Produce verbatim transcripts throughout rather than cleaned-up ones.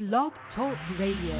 Blog Talk Radio.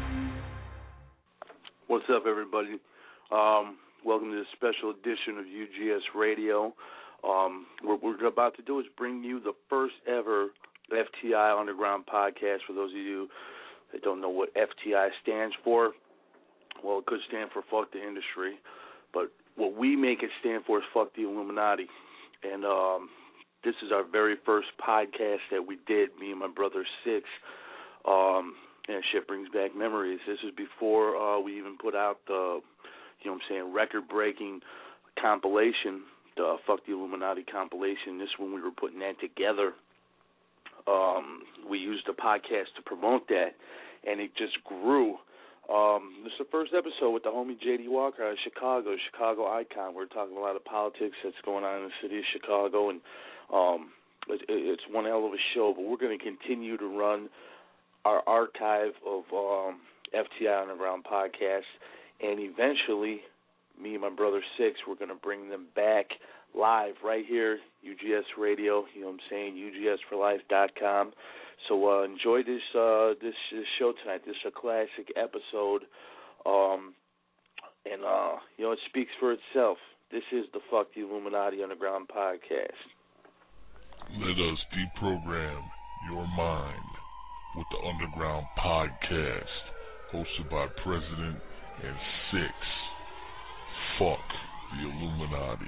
What's up, everybody? Um, welcome to this special edition of U G S Radio. Um, what we're about to do is bring you the first ever F T I Underground podcast. For those of you that don't know what F T I stands for, well, it could stand for Fuck the Industry, but what we make it stand for is Fuck the Illuminati. And um, this is our very first podcast that we did, me and my brother Six. Um, and shit brings back memories. This is before uh, we even put out the, you know what I'm saying, record-breaking compilation, the Fuck the Illuminati compilation. This is when we were putting that together. Um, we used the podcast to promote that, and it just grew. Um, this is the first episode with the homie J D Walker out of Chicago, Chicago icon. We're talking a lot of politics that's going on in the city of Chicago, and um, it, it's one hell of a show. But we're going to continue to run our archive of um, F T I Underground podcasts, and eventually, me and my brother Six, we're going to bring them back live right here, U G S Radio, you know what I'm saying, U G S for life dot com. So uh, enjoy this, uh, this this show tonight. This is a classic episode, um, and uh, you know, it speaks for itself. This is the Fuck the Illuminati Underground podcast. Let us deprogram your mind with the Underground Podcast, hosted by President and Six. Fuck the Illuminati.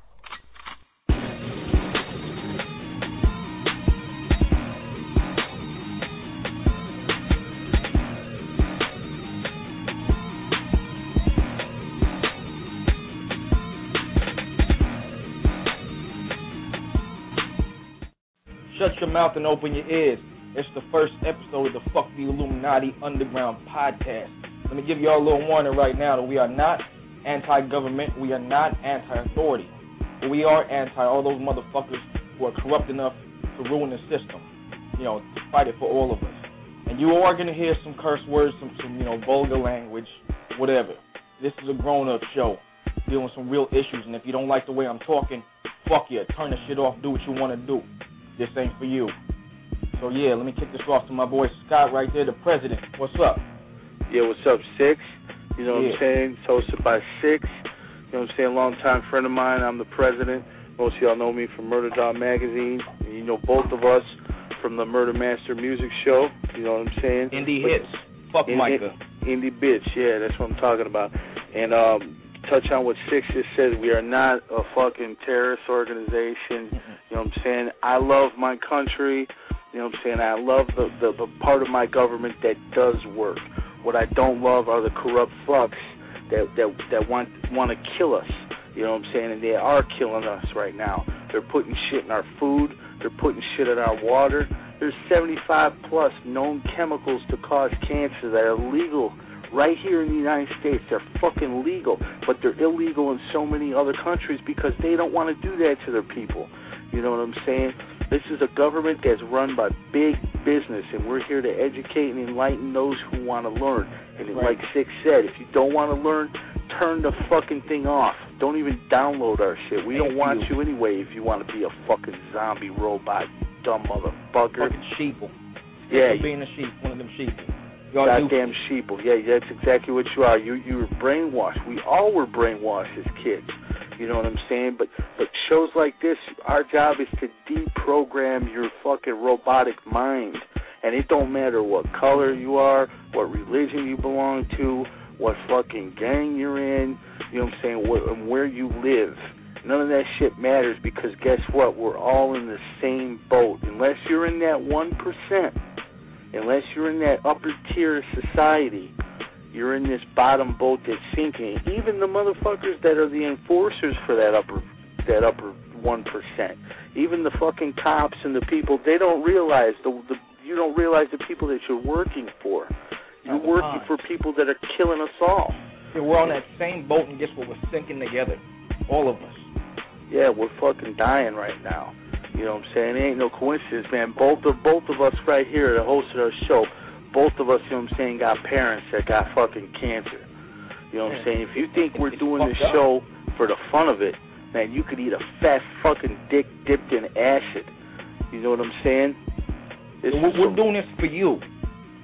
Shut your mouth and open your ears. It's the first episode of the Fuck the Illuminati Underground Podcast. Let me give you all a little warning right now that we are not anti-government, we are not anti-authority, but we are anti all those motherfuckers who are corrupt enough to ruin the system, you know, to fight it for all of us. And you are going to hear some curse words, some, some, you know, vulgar language, whatever. This is a grown-up show dealing with some real issues, and if you don't like the way I'm talking, fuck you, turn the shit off, do what you want to do. This ain't for you. So, yeah, let me kick this off to my boy Scott right there, the president. What's up? Yeah, what's up, Six? You know yeah. what I'm saying? It's hosted by Six. You know what I'm saying? Longtime friend of mine. I'm the president. Most of y'all know me from Murder Dog Magazine. And you know both of us from the Murder Master Music Show. You know what I'm saying? Indie but, hits. Fuck in, Micah. In, indie bitch, yeah, that's what I'm talking about. And um, touch on what Six just said. We are not a fucking terrorist organization. Mm-hmm. You know what I'm saying? I love my country. You know what I'm saying? I love the, the, the part of my government that does work. What I don't love are the corrupt fucks that that, that want want to kill us. You know what I'm saying? And they are killing us right now. They're putting shit in our food. They're putting shit in our water. There's seventy-five plus known chemicals to cause cancer that are legal right here in the United States. They're fucking legal, but they're illegal in so many other countries because they don't want to do that to their people. You know what I'm saying? This is a government that's run by big business, and we're here to educate and enlighten those who want to learn. And right. like Six said, if you don't want to learn, turn the fucking thing off. Don't even download our shit. We Thank don't want you. you anyway if you want to be a fucking zombie robot, you dumb motherfucker. Fucking sheeple. Yeah. You're being a sheep, one of them sheeple. Goddamn sheeple. Yeah, that's exactly what you are. You you were brainwashed. We all were brainwashed as kids. You know what I'm saying? But but shows like this, our job is to deprogram your fucking robotic mind. And it don't matter what color you are, what religion you belong to, what fucking gang you're in, you know what I'm saying, where, and where you live. None of that shit matters because guess what? We're all in the same boat. Unless you're in that one percent, unless you're in that upper tier society, you're in this bottom boat that's sinking. Even the motherfuckers that are the enforcers for that upper that upper one percent, even the fucking cops and the people, they don't realize the, the you don't realize the people that you're working for. You're working for people that are killing us all. Yeah, we're on that same boat, and guess what? We're sinking together, all of us. Yeah, we're fucking dying right now. You know what I'm saying? It ain't no coincidence, man. Both of both of us right here that hosted our show, both of us, you know what I'm saying, got parents that got fucking cancer. You know what I'm saying? If you think we're doing this show for the fun of it, man, you could eat a fat fucking dick dipped in acid. You know what I'm saying? This we're, we're some, doing this for you.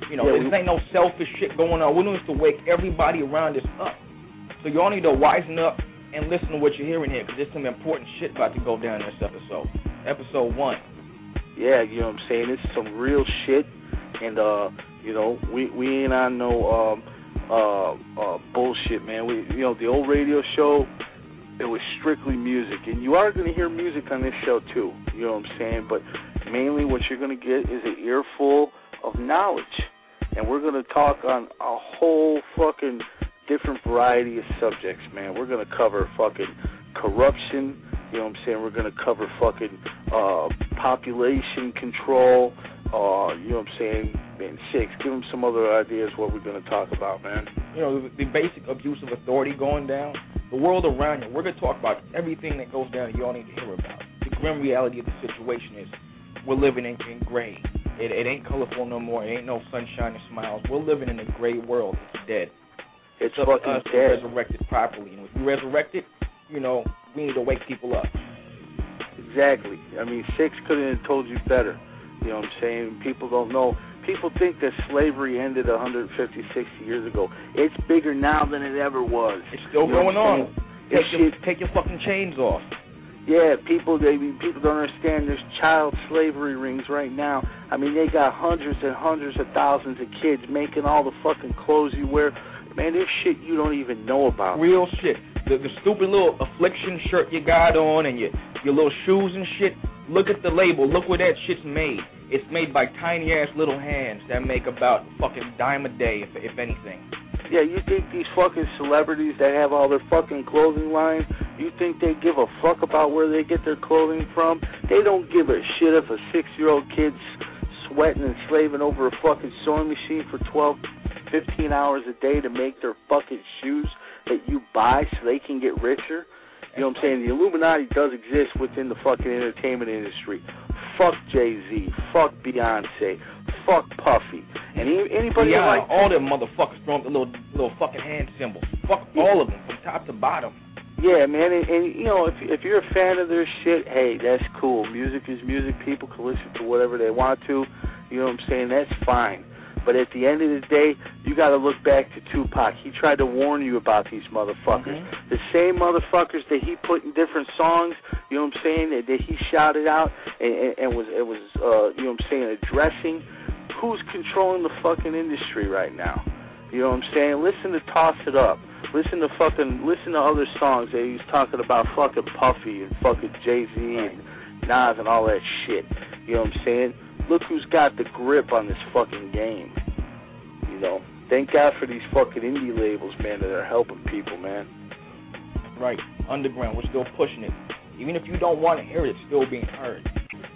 You know, yeah, this we, ain't no selfish shit going on. We're doing this to wake everybody around us up. So y'all need to wisen up and listen to what you're hearing here, because there's some important shit about to go down in this episode. Episode one. Yeah, you know what I'm saying? It's some real shit, and, uh, you know, we, we ain't on no um, uh, uh, bullshit, man. We, you know, the old radio show, it was strictly music, and you are going to hear music on this show too, you know what I'm saying, but mainly what you're going to get is an earful of knowledge, and we're going to talk on a whole fucking different variety of subjects, man. We're going to cover fucking corruption, you know what I'm saying, we're going to cover fucking uh, population control, uh, you know what I'm saying, man, Six, give them some other ideas what we're going to talk about, man. You know, the, the basic abuse of authority going down. The world around you. We're going to talk about everything that goes down that you all need to hear about. The grim reality of the situation is we're living in, in gray. It, it ain't colorful no more. It ain't no sunshine and smiles. We're living in a gray world. It's dead. It's, it's up fucking to us dead. to resurrect it properly. And if we resurrect it, you know, we need to wake people up. Exactly. I mean, Six couldn't have told you better. You know what I'm saying? People don't know. People think that slavery ended one hundred fifty, sixty years ago. It's bigger now than it ever was. It's still you know going on. Take your, shit, take your fucking chains off. Yeah, people they people don't understand there's child slavery rings right now. I mean, they got hundreds and hundreds of thousands of kids making all the fucking clothes you wear. Man, there's shit you don't even know about. Real shit. The, the stupid little affliction shirt you got on and your, your little shoes and shit. Look at the label. Look where that shit's made. It's made by tiny-ass little hands that make about fucking dime a day, if, if anything. Yeah, you think these fucking celebrities that have all their fucking clothing lines, you think they give a fuck about where they get their clothing from? They don't give a shit if a six-year-old kid's sweating and slaving over a fucking sewing machine for twelve, fifteen hours a day to make their fucking shoes that you buy so they can get richer. You know what I'm saying? The Illuminati does exist within the fucking entertainment industry. Fuck Jay-Z. Fuck Beyonce. Fuck Puffy. And anybody yeah, like all them motherfuckers throwing the little little fucking hand symbols. Fuck yeah. All of them from top to bottom. Yeah, man, and, and you know, if if you're a fan of their shit, hey, that's cool. Music is music. People can listen to whatever they want to. You know what I'm saying? That's fine. But at the end of the day, you got to look back to Tupac. He tried to warn you about these motherfuckers. Mm-hmm. The same motherfuckers that he put in different songs, you know what I'm saying, that, that he shouted out and, and, and was, it was, uh, you know what I'm saying, addressing. Who's controlling the fucking industry right now? You know what I'm saying? Listen to Toss It Up. Listen to fucking, listen to other songs that he's talking about fucking Puffy and fucking Jay-Z and Nas and all that shit. You know what I'm saying? Look who's got the grip on this fucking game. You know, thank God for these fucking indie labels, man, that are helping people, man. Right. Underground, we're still pushing it. Even if you don't want to hear it, it's still being heard.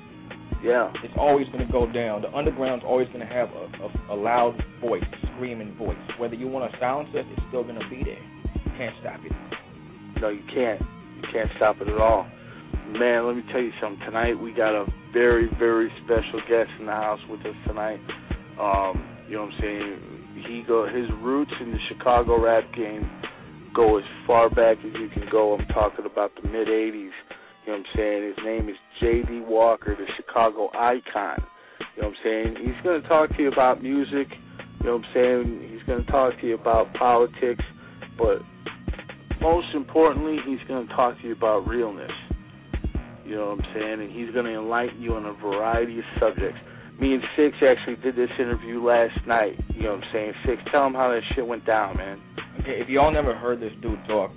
Yeah. It's always going to go down. The underground's always going to have a, a, a loud voice, a screaming voice. Whether you want to silence it, it's still going to be there. You can't stop it. No, you can't. You can't stop it at all. Man, let me tell you something. Tonight we got a very, very special guest in the house with us tonight. Um, you know what I'm saying? He go his roots in the Chicago rap game go as far back as you can go. I'm talking about the mid eighties. You know what I'm saying? His name is J D Walker, the Chicago icon. You know what I'm saying? He's going to talk to you about music. You know what I'm saying? He's going to talk to you about politics. But most importantly, he's going to talk to you about realness. You know what I'm saying? And he's going to enlighten you on a variety of subjects. Me and Six actually did this interview last night. You know what I'm saying? Six, tell him how that shit went down, man. Okay, if y'all never heard this dude talk,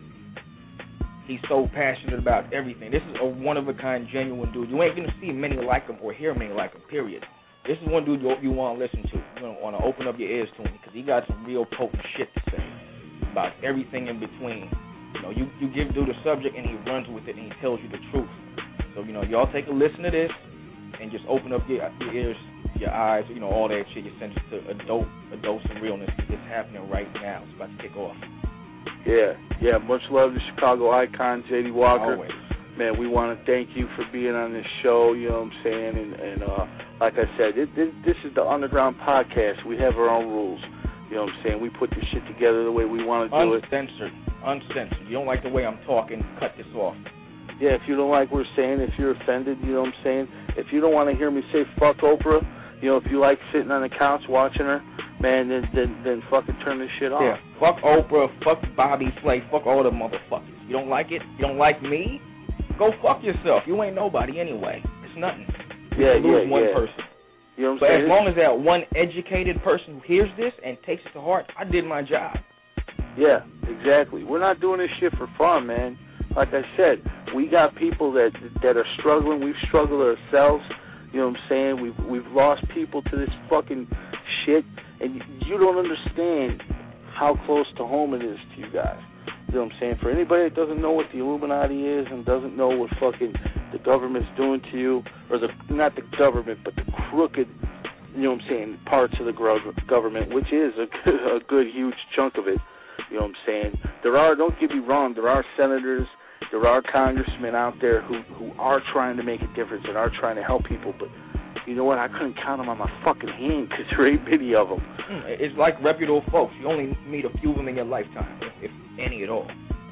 he's so passionate about everything. This is a one-of-a-kind, genuine dude. You ain't going to see many like him or hear many like him, period. This is one dude you, you want to listen to. You want to open up your ears to him because he got some real potent shit to say about everything in between. You know, you, you give dude a subject and he runs with it and he tells you the truth. So, you know, y'all take a listen to this and just open up your, your ears, your eyes, you know, all that shit, your senses to a dose, a dose of realness. It's happening right now. It's about to kick off. Yeah, yeah, much love to Chicago icon, J D Walker. Always. Man, we want to thank you for being on this show, you know what I'm saying? And, and uh, like I said, it, this, this is the Underground Podcast. We have our own rules. You know what I'm saying? We put this shit together the way we want to do it. Uncensored. Uncensored. You don't like the way I'm talking, cut this off. Yeah, if you don't like what we're saying, if you're offended, you know what I'm saying? If you don't want to hear me say fuck Oprah, you know, if you like sitting on the couch watching her, man, then then then fucking turn this shit off. Yeah, fuck Oprah, fuck Bobby Flay, fuck all the motherfuckers. You don't like it? You don't like me? Go fuck yourself. You ain't nobody anyway. It's nothing. You yeah, lose yeah, one yeah. person. You know what I'm but saying? as long as that one educated person hears this and takes it to heart, I did my job. Yeah, exactly. We're not doing this shit for fun, man. Like I said, we got people that that are struggling. We've struggled ourselves. You know what I'm saying? We've we've lost people to this fucking shit, and you don't understand how close to home it is to you guys. You know what I'm saying? For anybody that doesn't know what the Illuminati is and doesn't know what fucking the government's doing to you, or the not the government, but the crooked, you know what I'm saying, parts of the government, which is a, a good, huge chunk of it. You know what I'm saying? There are, don't get me wrong, there are senators, there are congressmen out there who, who are trying to make a difference and are trying to help people, but you know what? I couldn't count them on my fucking hand because there ain't many of them. It's like reputable folks. You only meet a few of them in your lifetime, if, if any at all.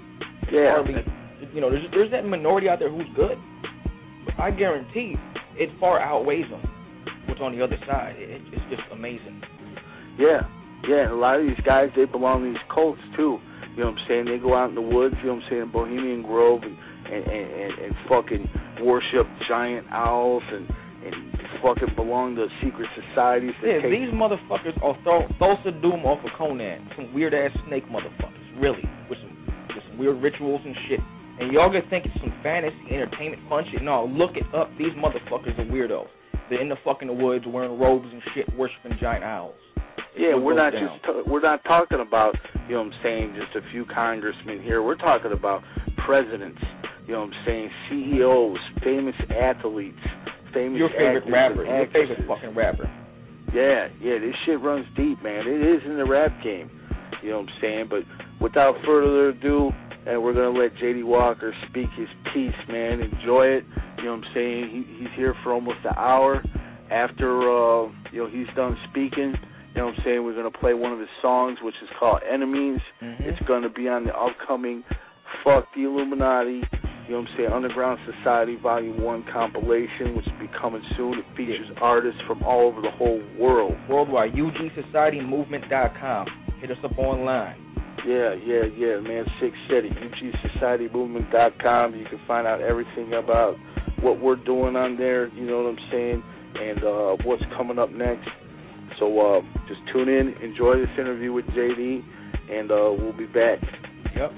Yeah. Hardly, you know, there's, there's that minority out there who's good, but I guarantee it far outweighs them. What's on the other side? It, it's just amazing. Yeah. Yeah, and a lot of these guys, they belong to these cults, too. You know what I'm saying? They go out in the woods, you know what I'm saying, Bohemian Grove, and, and, and, and fucking worship giant owls and, and fucking belong to secret societies. That Yeah, take... these motherfuckers are Thor- Thulsa Doom off of Conan. Some weird-ass snake motherfuckers, really, with some, with some weird rituals and shit. And y'all gonna think it's some fantasy entertainment fun shit. No, look it up. These motherfuckers are weirdos. They're in the fucking woods wearing robes and shit, worshiping giant owls. Yeah, we're not down. just t- we're not talking about, you know what I'm saying, just a few congressmen here. We're talking about presidents, you know what I'm saying, C E Os, famous athletes, famous Your favorite actors rapper, and your actresses. favorite fucking rapper. Yeah, yeah, this shit runs deep, man. It is in the rap game, you know what I'm saying. But without further ado, and we're gonna let J D Walker speak his piece, man. Enjoy it, you know what I'm saying. He, he's here for almost an hour. After uh, you know he's done speaking. You know what I'm saying? We're going to play one of his songs, which is called Enemies. Mm-hmm. It's going to be on the upcoming Fuck the Illuminati, you know what I'm saying, Underground Society Volume one compilation, which will be coming soon. It features yeah. artists from all over the whole world. Worldwide. U G Society Movement dot com. Hit us up online. Yeah, yeah, yeah, man. Sick City. U G Society Movement dot com. You can find out everything about what we're doing on there, you know what I'm saying, and uh, what's coming up next. So uh, just tune in, enjoy this interview with J D, and uh, we'll be back. Yep.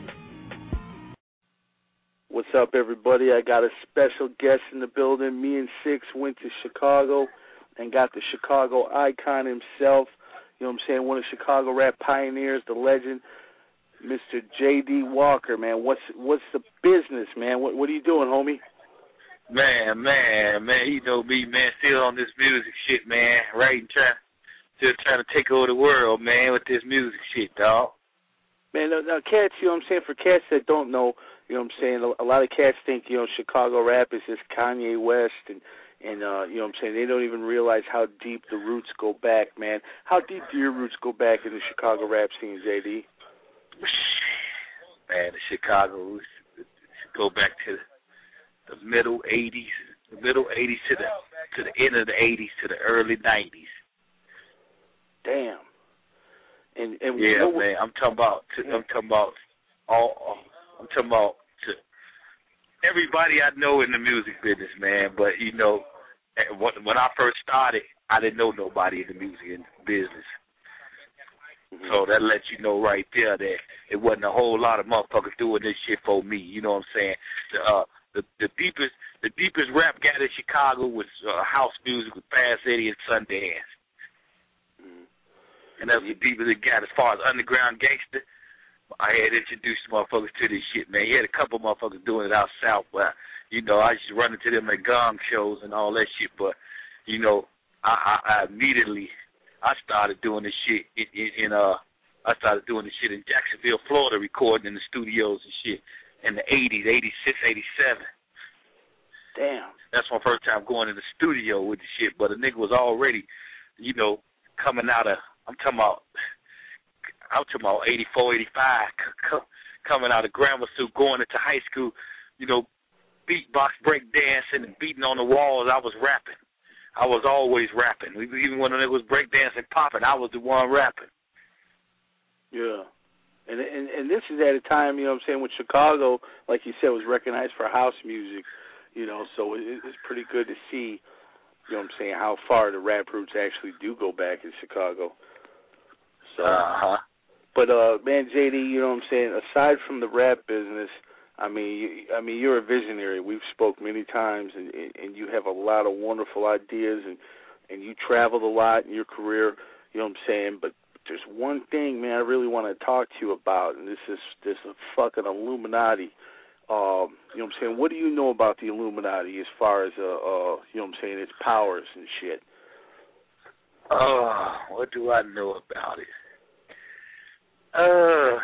What's up, everybody? I got a special guest in the building. Me and Six went to Chicago and got the Chicago icon himself. You know what I'm saying? One of Chicago rap pioneers, the legend, Mister J D Walker, man. What's what's the business, man? What what are you doing, homie? Man, man, man, you know me, man, still on this music shit, man, writing, trying, still trying to take over the world, man, with this music shit, dog. Man, now, now cats, you know what I'm saying, for cats that don't know, you know what I'm saying, a, a lot of cats think, you know, Chicago rap is just Kanye West, and, and uh, you know what I'm saying, they don't even realize how deep the roots go back, man. How deep do your roots go back in the Chicago rap scene, J D? Man, the Chicago roots go back to the middle eighties, the middle eighties to the to the end of the eighties to the early nineties. Damn. And, and yeah, what, man, I'm talking about. To, I'm talking about all. I'm talking about to everybody I know in the music business, man. But you know, when I first started, I didn't know nobody in the music business. Mm-hmm. So that lets you know right there that it wasn't a whole lot of motherfuckers doing this shit for me. You know what I'm saying? The, uh, the the deepest the deepest rap got in Chicago was uh, house music with Fast Eddie and Sundance. Mm-hmm. And that's the deepest it got. As far as underground gangster, I had introduced motherfuckers to this shit, man. You had a couple motherfuckers doing it out south, but, you know, I used to run into them at gong shows and all that shit. But, you know, I, I, I immediately, I started doing this shit in, in, in, uh, I started doing this shit in Jacksonville, Florida, recording in the studios and shit in the eighties, eighty-six, eighty-seven. Damn. That's my first time going in the studio with the shit, but a nigga was already, you know, coming out of, I'm talking about, I'm talking about eighty-four, eighty-five, c- coming out of grammar school, going into high school, you know, beatbox, break dancing, and beating on the walls. I was rapping I was always rapping. Even when it was breakdancing popping, I was the one rapping. Yeah. And, and and this is at a time, you know what I'm saying, when Chicago, like you said, was recognized for house music, you know, so it, it's pretty good to see, you know what I'm saying, how far the rap roots actually do go back in Chicago. So, uh-huh. But, uh, man, J D, you know what I'm saying, aside from the rap business, I mean, you, I mean, you're a visionary. We've spoke many times, and, and you have a lot of wonderful ideas, and, and you traveled a lot in your career, you know what I'm saying, but there's one thing, man, I really want to talk to you about, and this is this is fucking Illuminati. Um, you know what I'm saying? What do you know about the Illuminati as far as, uh, uh, you know what I'm saying, its powers and shit? Oh, what do I know about it? Uh,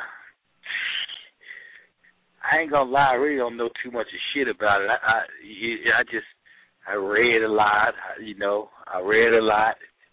I ain't gonna lie, I really don't know too much of shit about it. I, I, I just, I read a lot, you know, I read a lot.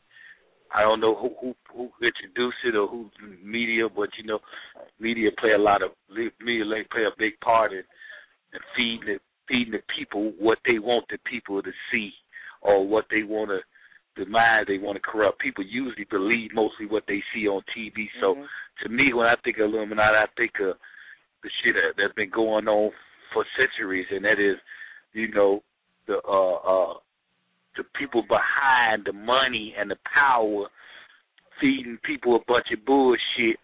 I don't know who, who who introduced it or who media, but you know, media play a lot of media play a big part in, in feeding the feeding the people what they want the people to see or what they want to, the mind they want to corrupt. People usually believe mostly what they see on T V. So mm-hmm. to me, when I think of Illuminati, I think of the shit that's been going on for centuries, and that is, you know, the uh uh. the people behind the money and the power feeding people a bunch of bullshit.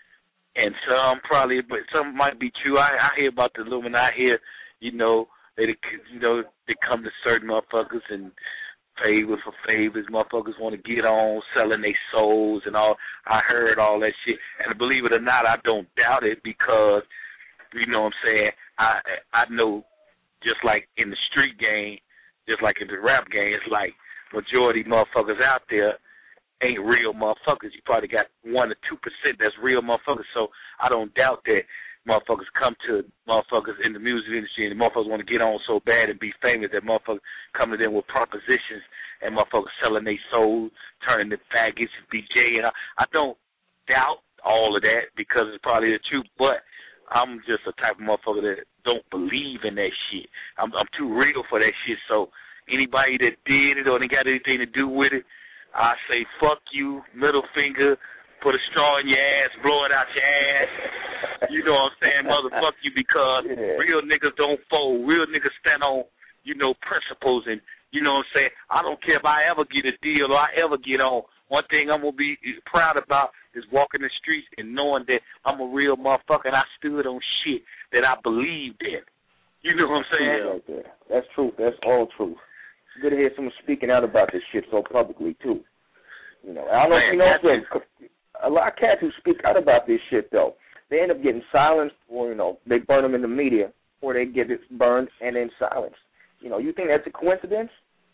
And some probably, but some might be true. I, I hear about the Illuminati. I hear, you know, they, you know, they come to certain motherfuckers and favor for favors. Motherfuckers want to get on selling their souls and all. I heard all that shit. And believe it or not, I don't doubt it because, you know what I'm saying, I I know just like in the street game, just like in the rap game, it's like majority motherfuckers out there ain't real motherfuckers. You probably got one or two percent that's real motherfuckers. So I don't doubt that motherfuckers come to motherfuckers in the music industry and the motherfuckers want to get on so bad and be famous that motherfuckers come to them with propositions and motherfuckers selling their soul, turning to faggots and B J. And I, I don't doubt all of that because it's probably the truth, but I'm just a type of motherfucker that don't believe in that shit. I'm, I'm too real for that shit. So anybody that did it or they got anything to do with it, I say fuck you, middle finger, put a straw in your ass, blow it out your ass. You know what I'm saying? Motherfuck you because yeah. Real niggas don't fold. Real niggas stand on, you know, principles. And you know what I'm saying? I don't care if I ever get a deal or I ever get on. One thing I'm going to be proud about is walking the streets and knowing that I'm a real motherfucker and I stood on shit that I believed in. You know what I'm saying? Yeah, right there. That's truth. That's all truth. It's good to hear someone speaking out about this shit so publicly, too. You know, I don't know if you know, so, a lot of cats who speak out about this shit, though, they end up getting silenced or, you know, they burn them in the media or they get it burned and then silenced. You know, you think that's a coincidence?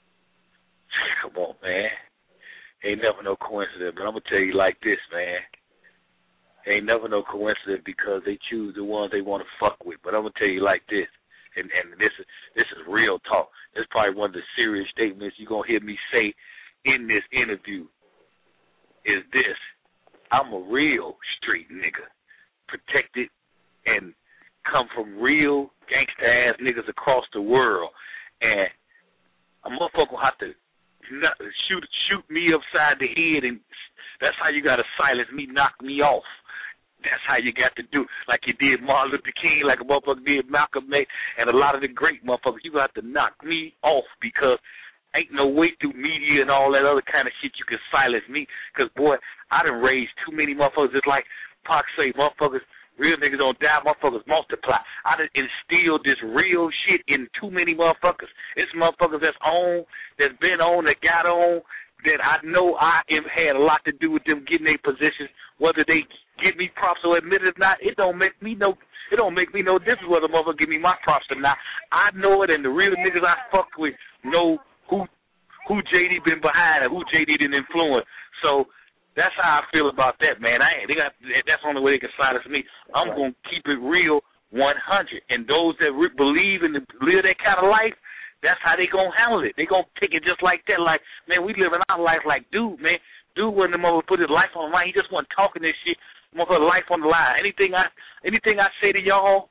Come on, man. Ain't never no coincidence, but I'm going to tell you like this, man. Ain't never no coincidence because they choose the ones they want to fuck with. But I'm going to tell you like this, and, and this is this is real talk. This is probably one of the serious statements you're going to hear me say in this interview is this. I'm a real street nigga, protected and come from real gangsta-ass niggas across the world. And a motherfucker will have to Not, shoot shoot me upside the head, and that's how you got to silence me, knock me off. That's how you got to do, like you did Martin Luther King, like a motherfucker did Malcolm X, and a lot of the great motherfuckers. You got to knock me off because ain't no way through media and all that other kind of shit you can silence me. Because, boy, I done raised too many motherfuckers. It's like Pac say, motherfuckers, real niggas don't die, motherfuckers multiply. I done instilled this real shit in too many motherfuckers. It's motherfuckers that's on, that's been on, that got on, that I know I have had a lot to do with them getting their positions. Whether they give me props or admit it or not, it don't make me no, it don't make me no difference whether motherfucker give me my props or not. I know it, and the real niggas I fuck with know who who J D been behind and who J D didn't influence. So that's how I feel about that, man. I ain't, they got, that's the only way they can silence me. I'm right. Going to keep it real one hundred. And those that re- believe and live that kind of life, that's how they going to handle it. They going to take it just like that. Like, man, we living our life like, dude, man. Dude wasn't the mother put his life on the line. He just wasn't talking this shit. Motherfucker, life on the line. Anything I anything I say to y'all,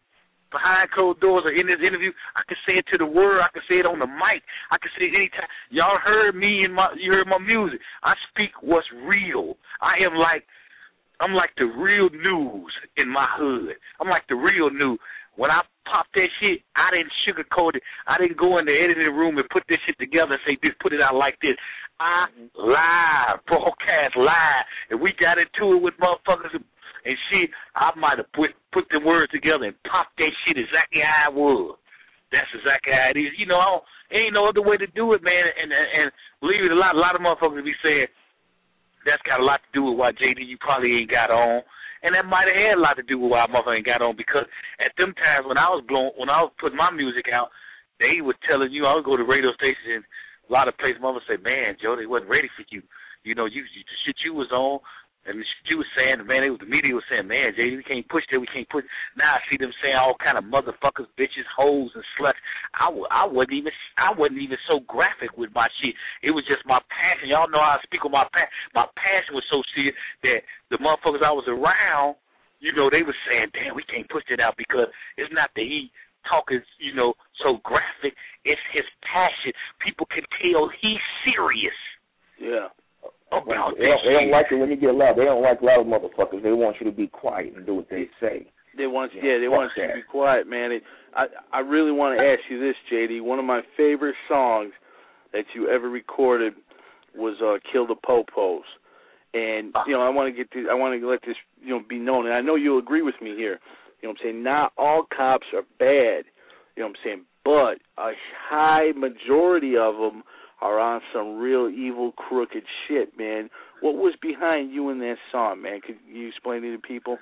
behind closed doors or in this interview, I can say it to the world. I can say it on the mic. I can say it anytime. Y'all heard me and my, you heard my music. I speak what's real. I am like, I'm like the real news in my hood. I'm like the real news. When I popped that shit, I didn't sugarcoat it. I didn't go in the editing room and put this shit together and say, this, put it out like this. I live, broadcast live, and we got into it with motherfuckers and shit. I might have put, put the words together and popped that shit exactly how it was. That's exactly how it is. You know, I don't, ain't no other way to do it, man. And, and, and believe it or not, a lot of motherfuckers be saying, that's got a lot to do with why, J D, you probably ain't got on. And that might have had a lot to do with why motherfucker ain't got on, because at them times when I was blown, when I was putting my music out, they were telling you, I would go to radio stations and a lot of places, mother say, man, Joe, they wasn't ready for you. You know, you, you the shit you was on, and the shit you was saying, man, they, the media was saying, man, J D, we can't push that, we can't push. Now I see them saying all kind of motherfuckers, bitches, hoes, and sluts. I, I wasn't even, I wasn't even so graphic with my shit. It was just my passion. Y'all know how I speak on my passion. My passion was so serious that the motherfuckers I was around, you know, they were saying, damn, we can't push it out because it's not that he talking, you know, so graphic. It's his passion. People can tell he's serious. Yeah. About they, don't, they don't like it when you get loud. They don't like loud motherfuckers. They want you to be quiet and do what they say. They want, you yeah, know, they want you to be quiet, man. It, I, I really want to ask you this, J D. One of my favorite songs that you ever recorded was uh, "Kill the Popos," and you know, I want to get to, I want to let this, you know, be known. And I know you'll agree with me here. You know, what I'm saying, not all cops are bad. You know, what I'm saying, but a high majority of them are on some real evil, crooked shit, man. What was behind you in that song, man? Could you explain it to people?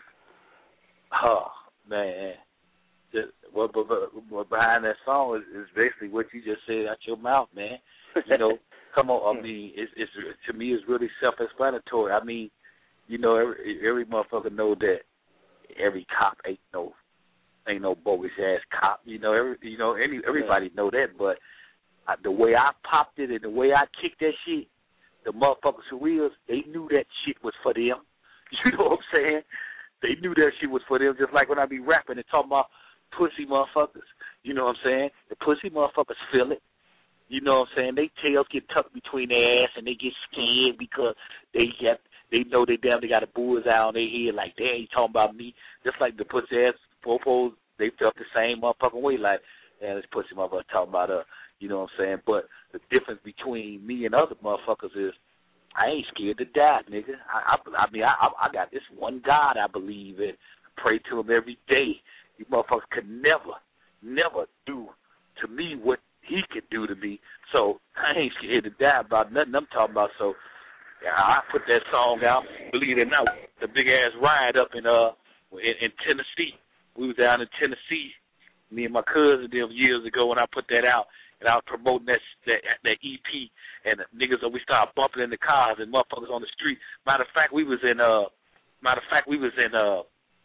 Oh, man. Just, what, what, what behind that song is, is basically what you just said out your mouth, man. You know, come on, I mean, it's, it's to me, it's really self-explanatory. I mean, you know, every, every motherfucker know that every cop ain't no ain't no bogus-ass cop. You know, every, you know, any, everybody know that, but I, the way I popped it and the way I kicked that shit, the motherfuckers who is, they knew that shit was for them. You know what I'm saying? They knew that shit was for them, just like when I be rapping and talking about pussy motherfuckers. You know what I'm saying? The pussy motherfuckers feel it. You know what I'm saying? They tails get tucked between their ass and they get scared because they get, they know they damn they got a bullseye on their head like, damn, you talking about me? Just like the pussy ass popos, they felt the same motherfucking way like, damn, this pussy motherfucker talking about her. You know what I'm saying? But the difference between me and other motherfuckers is I ain't scared to die, nigga. I, I, I mean, I, I got this one God I believe in. I pray to him every day. You motherfuckers could never, never do to me what he could do to me. So I ain't scared to die about nothing I'm talking about. So yeah, I put that song out. Believe it or not, the big ass ride up in uh in, in Tennessee. We was down in Tennessee, me and my cousin them years ago when I put that out. And I was promoting that, that that E P, and the niggas, we started bumping in the cars and motherfuckers on the street. Matter of fact, we was in uh, matter of fact, we was in uh,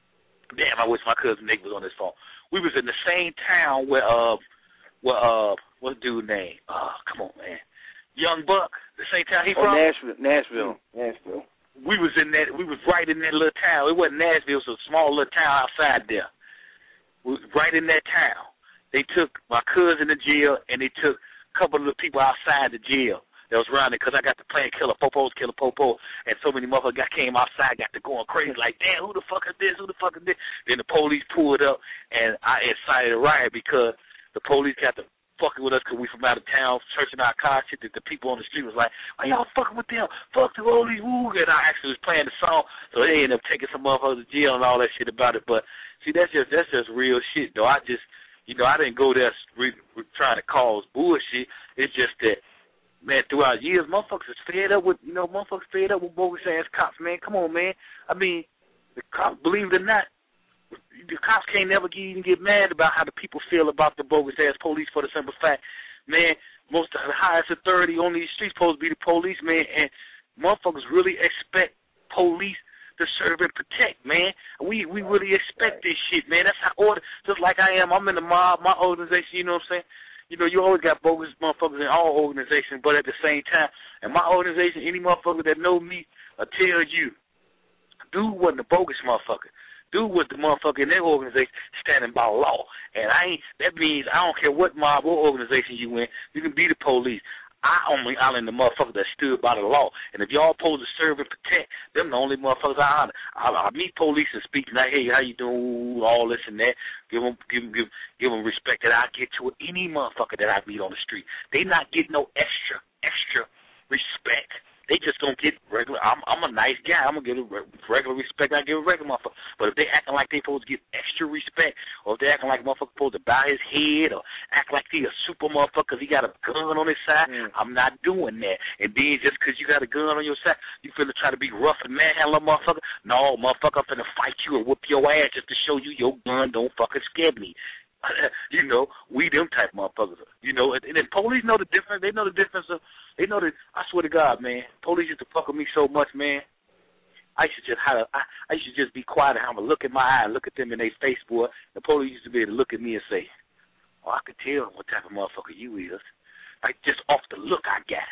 damn, I wish my cousin Nick was on this phone. We was in the same town where uh, where uh, what's dude's name? Uh, come on, man, Young Buck. The same town he oh, from? Nashville, Nashville, Nashville. We was in that. We was right in that little town. It wasn't Nashville, it was a small little town outside there. We was right in that town. They took my cousin to jail, and they took a couple of the people outside the jail that was around it because I got to playing Killer Popos, Killer Popo, and so many motherfuckers got, came outside, got to going crazy, like, damn, who the fuck is this, who the fuck is this? Then the police pulled up, and I incited a riot because the police got to fucking with us because we from out of town, searching our car shit, that the people on the street was like, why y'all fucking with them? Fuck the police, woo. And I actually was playing the song, so they ended up taking some motherfuckers to jail and all that shit about it. But, see, that's just that's just real shit, though. I just... You know, I didn't go there re- re- trying to cause bullshit. It's just that, man, throughout years, motherfuckers is fed up with, you know, motherfuckers fed up with bogus-ass cops, man. Come on, man. I mean, the cops, believe it or not, the cops can't never get, even get mad about how the people feel about the bogus-ass police for the simple fact, man, most of the highest authority on these streets supposed to be the police, man, and motherfuckers really expect police to serve and protect, man. We we really expect this shit, man. That's how order. Just like I am, I'm in the mob, my organization. You know what I'm saying? You know, you always got bogus motherfuckers in all organizations, but at the same time, in my organization, any motherfucker that know me will tell you, dude wasn't a bogus motherfucker. do was the motherfucker in their organization standing by law. And I ain't, that means I don't care what mob or organization you in, you can be the police. I only honor the motherfuckers that stood by the law. And if y'all supposed to serve and protect, them the only motherfuckers I honor. I, I meet police and speak like, hey, how you doing, all this and that. Give them, give them, give, give them respect that I get to any motherfucker that I meet on the street. They not get no extra, extra respect. They just gonna get regular. I'm, I'm a nice guy. I'm gonna give a regular respect. I give a regular motherfucker. But if they acting like they supposed to get extra respect, or if they acting like a motherfucker supposed to bow his head, or act like he a super motherfucker because he got a gun on his side, mm. I'm not doing that. And then just because you got a gun on your side, you finna try to be rough and manhandle a motherfucker? No, motherfucker, I'm finna fight you and whoop your ass just to show you your gun don't fucking scare me. You know, we them type motherfuckers. You know, and, and then police know the difference. They know the difference of. They know that. I swear to God, man, police used to fuck with me so much, man. I used to just how I, I used to just be quiet and have a look in my eye and look at them in their face, boy. The police used to be able to look at me and say, "Oh, I could tell what type of motherfucker you is." Like just off the look I got.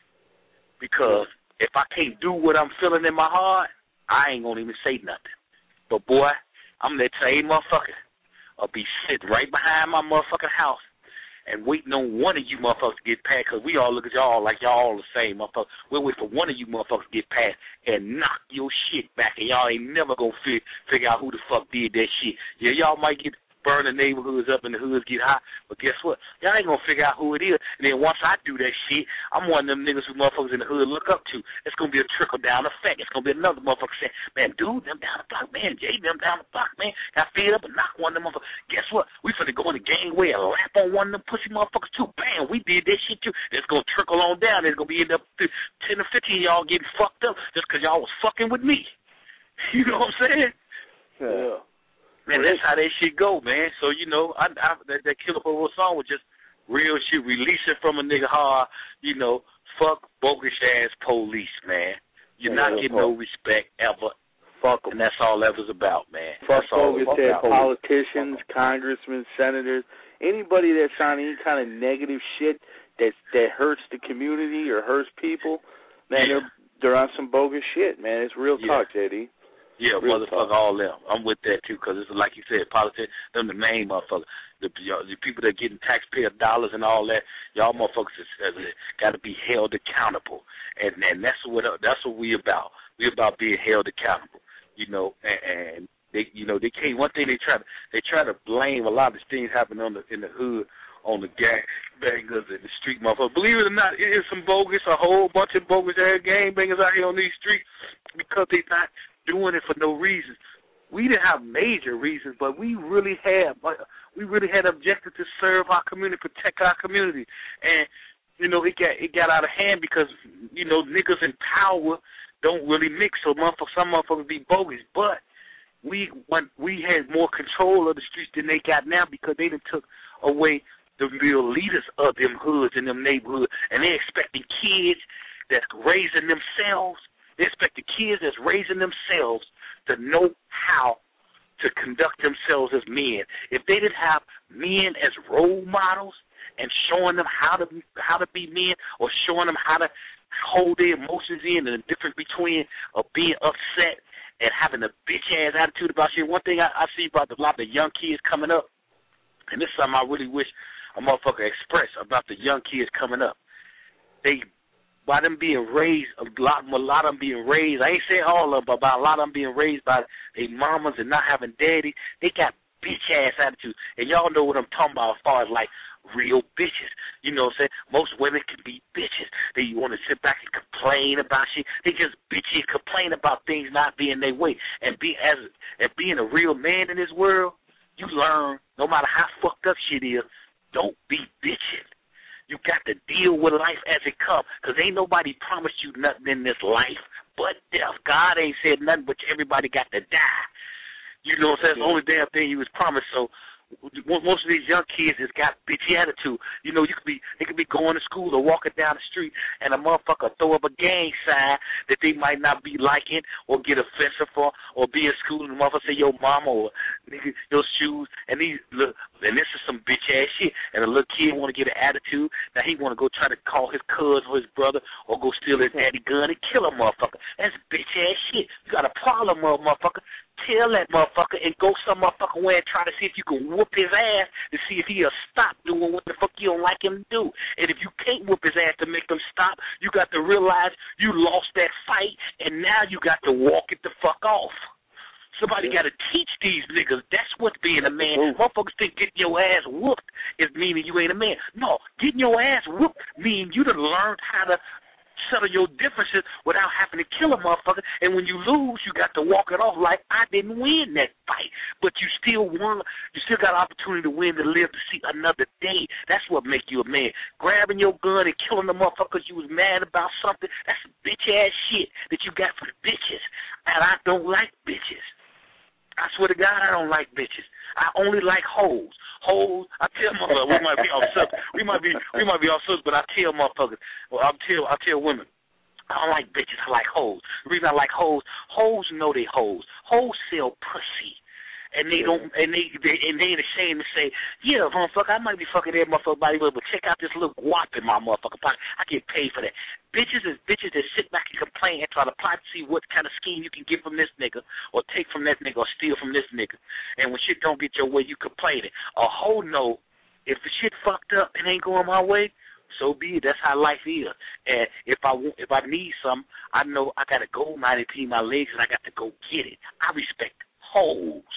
Because if I can't do what I'm feeling in my heart, I ain't gonna even say nothing. But boy, I'm that same motherfucker. I'll be sitting right behind my motherfucking house and waiting on one of you motherfuckers to get past, because we all look at y'all like y'all all the same motherfuckers. We'll wait for one of you motherfuckers to get past and knock your shit back, and y'all ain't never gonna fig- figure out who the fuck did that shit. Yeah, y'all might get burn the neighborhoods up and the hoods get hot, but guess what? Y'all ain't gonna figure out who it is. And then once I do that shit, I'm one of them niggas who motherfuckers in the hood look up to. It's gonna be a trickle down effect. It's gonna be another motherfucker saying, man, dude, them down the block, man, Jay, them down the block, man, got fed up and knocked one of them motherfuckers. Guess what? We finna go in the gangway and lap on one of them pussy motherfuckers too. Bam, we did that shit too. It's gonna trickle on down. It's gonna be end up ten or fifteen of y'all getting fucked up just because y'all was fucking with me. You know what I'm saying? Yeah. Man, that's how that shit go, man. So, you know, I, I, that, that Killer Bobo song was just real shit, releasing from a nigga hard, you know, fuck bogus-ass police, man. You're yeah, not getting no respect ever. Fuck them. And that's all that was about, man. Fuck that's all bogus-ass politicians, congressmen, senators, anybody that's on any kind of negative shit that, that hurts the community or hurts people, man, yeah. they're, they're on some bogus shit, man. It's real yeah. talk, J D. Yeah, Real motherfucker, talk. all them. I'm with that, too, because it's like you said, politics, them the main motherfuckers. The, the people that getting taxpayer dollars and all that, y'all motherfuckers got to be held accountable. And and that's what that's what we about. We about being held accountable, you know, and, and they, you know, they can't, one thing they try to, they try to blame a lot of these things happening on the, in the hood, on the gang bangers and the street motherfuckers. Believe it or not, it is some bogus, a whole bunch of bogus ass gang bangers out here on these streets because they not doing it for no reason. We didn't have major reasons, but we really had, we really had objective to serve our community, protect our community, and you know it got it got out of hand because you know niggas in power don't really mix, so motherfuckers, some motherfuckers be bogus, but we when we had more control of the streets than they got now because they done took away the real leaders of them hoods and them neighborhoods, and they expecting kids that's raising themselves. They expect the kids that's raising themselves to know how to conduct themselves as men. If they didn't have men as role models and showing them how to how to be men, or showing them how to hold their emotions in, and the difference between uh, being upset and having a bitch-ass attitude about shit. One thing I, I see about a lot of the young kids coming up, and this is something I really wish a motherfucker express about the young kids coming up. They By them being raised, a lot, a lot of them being raised, I ain't saying all of them, but about a lot of them being raised by their mamas and not having daddy, they got bitch-ass attitudes. And y'all know what I'm talking about as far as, like, real bitches. You know what I'm saying? Most women can be bitches. They want to sit back and complain about shit. They just bitchy and complain about things not being their way. And be as and being a real man in this world, you learn, no matter how fucked up shit is, don't be bitching. You got to deal with life as it comes, because ain't nobody promised you nothing in this life but death. God ain't said nothing but everybody got to die. You know what I'm saying? It's the only damn thing he was promised. So most of these young kids has got bitchy attitude. You know, you could be they could be going to school or walking down the street, and a motherfucker throw up a gang sign that they might not be liking or get offensive for, or be in school and the motherfucker say your mama or nigga your shoes, and these look, and this is some bitch ass shit. And a little kid want to get an attitude. Now he want to go try to call his cousin or his brother or go steal his daddy gun and kill a motherfucker. That's bitch ass shit. You got a problem, motherfucker. tail that motherfucker and go some motherfucker way and try to see if you can whoop his ass to see if he'll stop doing what the fuck you don't like him to do. And if you can't whoop his ass to make him stop, you got to realize you lost that fight, and now you got to walk it the fuck off. Somebody yeah. got to teach these niggas. That's what's being a man. Ooh. Motherfuckers think getting your ass whooped is meaning you ain't a man. No, getting your ass whooped means you done learned how to settle your differences without having to kill a motherfucker. And when you lose, you got to walk it off like I didn't win that fight, but you still won. You still got an opportunity to win, to live to see another day. That's what make you a man. Grabbing your gun and killing the motherfuckers you was mad about something, that's bitch ass shit that you got for the bitches. And I don't like bitches. I swear to God, I don't like bitches. I only like hoes. Hoes. I tell motherfuckers, we might be off subject. We might be, we might be off subject, but I tell motherfuckers, well, I tell, I tell women, I don't like bitches. I like hoes. The reason I like hoes, hoes know they hoes. Hoes sell pussy. And they don't, and they, they, and they ain't ashamed to say, yeah, motherfucker, I might be fucking that motherfucker body, but check out this little guap in my motherfucking pocket. I get paid for that. Bitches is bitches that sit back and complain and try to plot to see what kind of scheme you can get from this nigga, or take from that nigga, or steal from this nigga. And when shit don't get your way, you complain it. A hoe know if the shit fucked up and ain't going my way, so be it. That's how life is. And if I want, if I need something, I know I got to go ninety P my legs, and I got to go get it. I respect hoes.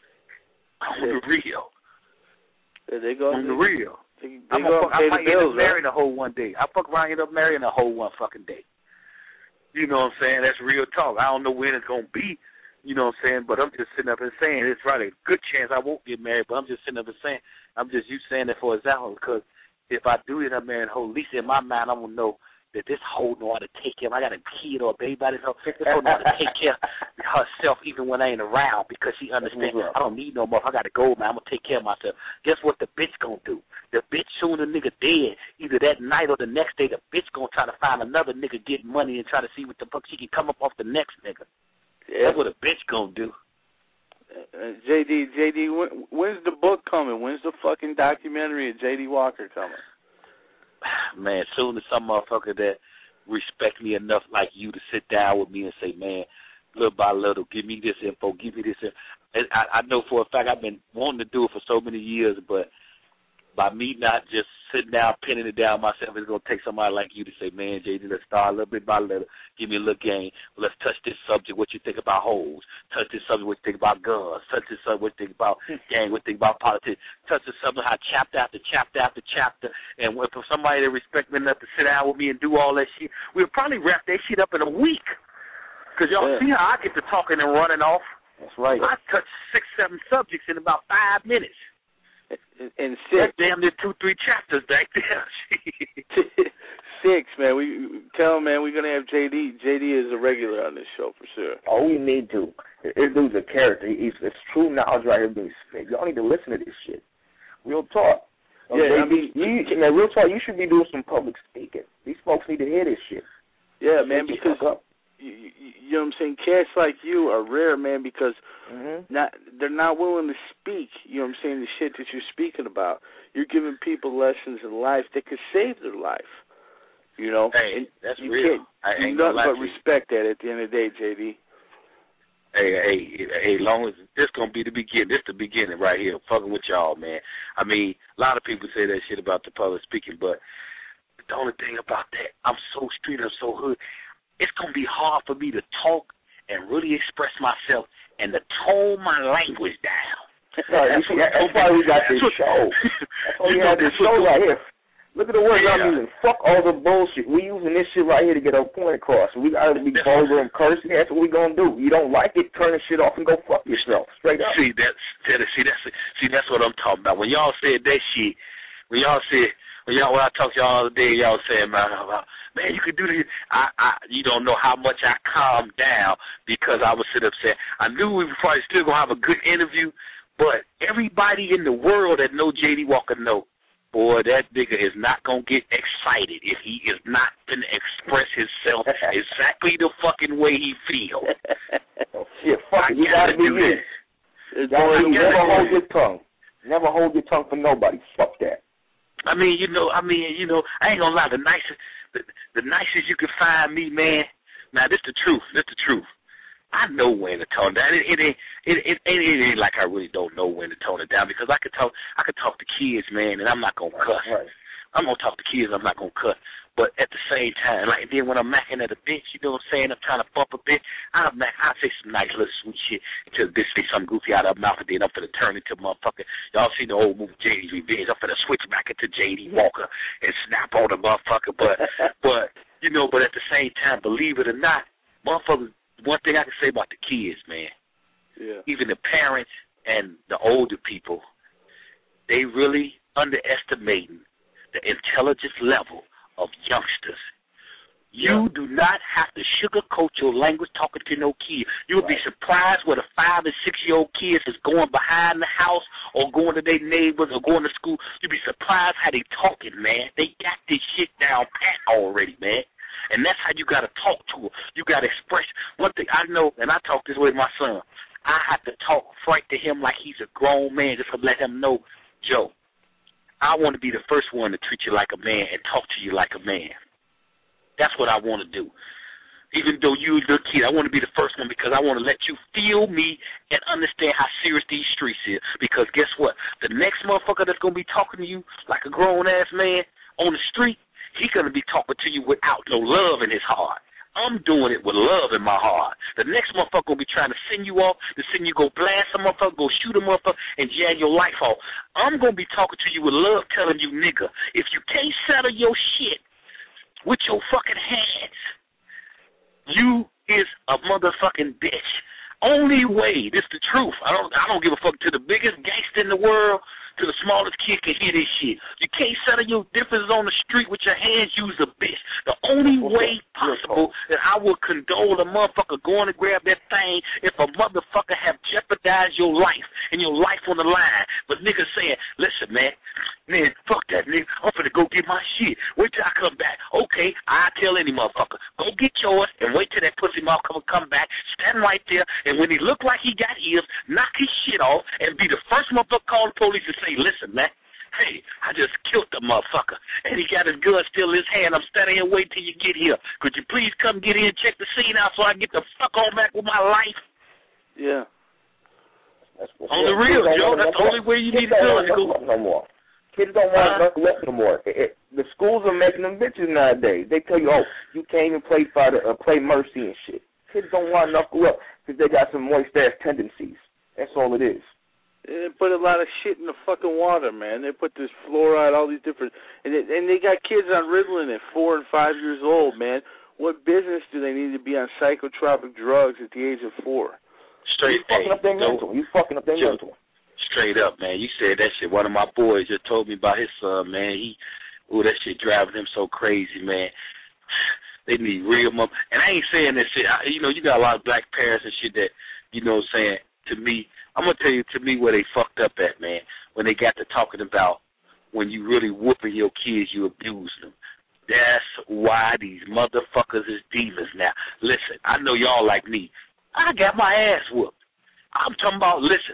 I'm the real. Yeah, they go. I'm the real. They, they I'm go fuck, I might bills, end up marrying a hoe one day. I fuck around end up marrying a hoe one fucking day. You know what I'm saying? That's real talk. I don't know when it's gonna be. You know what I'm saying? But I'm just sitting up and saying it's probably a good chance I won't get married. But I'm just sitting up and saying I'm just you saying that for example, because if I do end up marrying a hoe, at least in my mind I'm gonna know that this hoe know how to take care of. I got a kid or a baby by this hoe. This hoe know how to take care of herself even when I ain't around, because she understands I don't need no more. I got to go, man. I'm going to take care of myself. Guess what the bitch going to do? The bitch, soon the nigga dead, either that night or the next day, the bitch going to try to find another nigga getting money and try to see what the fuck she can come up off the next nigga. Yeah. That's what a bitch going to do. Uh, J D, J D, when, when's the book coming? When's the fucking documentary of J D Walker coming? Man, soon as some motherfucker that respect me enough like you to sit down with me and say, man, little by little, give me this info, give me this info. And I, I know for a fact I've been wanting to do it for so many years, but by me not just sitting down, pinning it down myself, it's going to take somebody like you to say, man, J D, let's start a little bit by little. Give me a little game. Let's touch this subject, what you think about hoes. Touch this subject, what you think about guns. Touch this subject, what you think about gang, what you think about politics. Touch this subject, how chapter after chapter after chapter. And for somebody that respect me enough to sit down with me and do all that shit, we'll probably wrap that shit up in a week. Because y'all yeah. see how I get to talking and running off. That's right. I touch six, seven subjects in about five minutes. And six, that's damn near two, three chapters back there. Six, man. We tell him, man, we're gonna have J D. J D is a regular on this show for sure. Oh, we need to. This dude's a character. He's it's true knowledge right here being spit. Y'all need to listen to this shit. Real talk. Yeah, okay, I mean, you, you, man, real talk. You should be doing some public speaking. These folks need to hear this shit. Yeah, man, because you, you, you know what I'm saying. Cats like you are rare, man, because mm-hmm. not they're not willing to speak. You know what I'm saying? The shit that you're speaking about. You're giving people lessons in life that could save their life. You know, hey, that's you real. Can't I do ain't nothing gonna lie but to respect you. That at the end of the day, J D. Hey, hey, hey, long as this gonna be the beginning, this the beginning right here, fucking with y'all, man. I mean, a lot of people say that shit about the public speaking, but the only thing about that, I'm so street, I'm so hood, it's gonna be hard for me to talk and really express myself and to tone my language down. Right, that's, that's why we got this show. That's why we have this show right here. Look at the words yeah. I'm using. Fuck all the bullshit. We using this shit right here to get our point across. We gotta be vulgar and cursing. That's what we gonna do. You don't like it, turn the shit off and go fuck yourself. Straight up. See that's see that's see that's what I'm talking about. When y'all said that shit, when y'all said when y'all when I talked to y'all the other day, y'all saying man, man, you could do this. I, I you don't know how much I calmed down because I was sitting up saying I knew we were probably still gonna have a good interview, but everybody in the world that know J D Walker know. Boy, that nigga is not going to get excited if he is not going to express himself exactly the fucking way he feels. Oh, shit, fuck it. You got to be this. Never hold your tongue. Never hold your tongue for nobody. Fuck that. I mean, you know, I mean, you know, I ain't going to lie. The nicest, the, the nicest you can find me, man, now, this the truth. This the truth. I know when to tone down. It, it ain't it, it, it, it ain't like I really don't know when to tone it down because I could talk I could talk to kids, man, and I'm not gonna cuss. Right. I'm gonna talk to kids. I'm not gonna cuss. But at the same time, like then when I'm macking at a bitch, you know what I'm saying? I'm trying to bump a bitch. I'll mac. I'll say some nice little sweet shit until the bitch say something goofy out of her mouth, and then I'm finna turn into motherfucker. Y'all seen the old movie J D's Revenge? I'm finna switch back into J D Walker and snap on the motherfucker. But but you know, but at the same time, believe it or not, motherfuckers. One thing I can say about the kids, man, yeah. even the parents and the older people, they really underestimating the intelligence level of youngsters. You yeah. do not have to sugarcoat your language talking to no kid. You'll right. be surprised what a five and six-year-old kid is going behind the house or going to their neighbors or going to school. You'll be surprised how they talking, man. They got this shit down pat already, man. And that's how you got to talk to them. You got to express. One thing I know, and I talk this way with my son, I have to talk frank to him like he's a grown man just to let him know, Joe, I want to be the first one to treat you like a man and talk to you like a man. That's what I want to do. Even though you're a little kid, I want to be the first one because I want to let you feel me and understand how serious these streets is. Because guess what? The next motherfucker that's going to be talking to you like a grown-ass man on the street, he's going to be talking to you without no love in his heart. I'm doing it with love in my heart. The next motherfucker going to be trying to send you off, to send you go blast a motherfucker, go shoot a motherfucker, and jag your life off. I'm going to be talking to you with love, telling you, nigga, if you can't settle your shit with your fucking hands, you is a motherfucking bitch. Only way, this the truth. I don't I don't give a fuck to the biggest gangster in the world, to the smallest kid can hear this shit. You can't settle your differences on the street with your hands, use a bitch. The only way possible that I will condole a motherfucker going to grab that thing if a motherfucker have jeopardized your life and your life on the line. But niggas saying, listen, man, man, fuck that nigga. I'm finna go get my shit. Wait till I come back. Okay, I tell any motherfucker, go get yours and wait till that pussy motherfucker come back. Stand right there, and when he look like he got ears, knock his shit off and be the first motherfucker call the police and say, listen, man, hey, I just killed the motherfucker, and he got his gun still in his hand. I'm standing here waiting till you get here. Could you please come get in and check the scene out so I can get the fuck on back with my life? Yeah. That's what's on the real, Joe, that's the only way you need to do it. No more. Kids don't want to knuckle up no more. It, it, the schools are making them bitches nowadays. They tell you, oh, you can't even play fight or uh, play mercy and shit. Kids don't want to knuckle up because they got some moist-ass tendencies. That's all it is. They put a lot of shit in the fucking water, man. They put this fluoride, all these different, and they, and they got kids on Ritalin at four and five years old, man. What business do they need to be on psychotropic drugs at the age of four? Straight, you fucking hey, up their no, mental. You fucking up their mental. Straight up, man. You said that shit. One of my boys just told me about his son, man. He, ooh, that shit driving him so crazy, man. They need real mom. And I ain't saying that shit. I, you know, you got a lot of black parents and shit that, you know what I'm saying, to me, I'm going to tell you, to me, where they fucked up at, man, when they got to talking about when you really whooping your kids, you abuse them. That's why these motherfuckers is divas now. Listen, I know y'all like me. I got my ass whooped. I'm talking about, listen,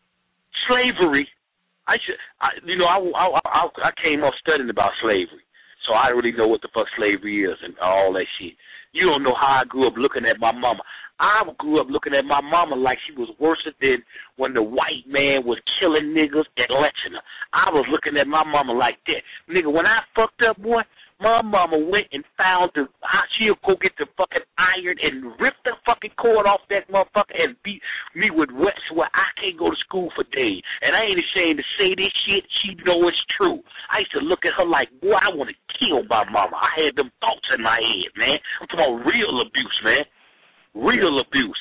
slavery, I should, I, you know, I, I, I, I came up studying about slavery, so I really know what the fuck slavery is and all that shit. You don't know how I grew up looking at my mama. I grew up looking at my mama like she was worse than when the white man was killing niggas and lynching her. I was looking at my mama like that. Nigga, when I fucked up, boy, my mama went and found the, she'll go get the fucking iron and rip the fucking cord off that motherfucker and beat me with wet where I can't go to school for days. And I ain't ashamed to say this shit. She know it's true. I used to look at her like, boy, I want to kill my mama. I had them thoughts in my head, man. I'm talking about real abuse, man. Real abuse.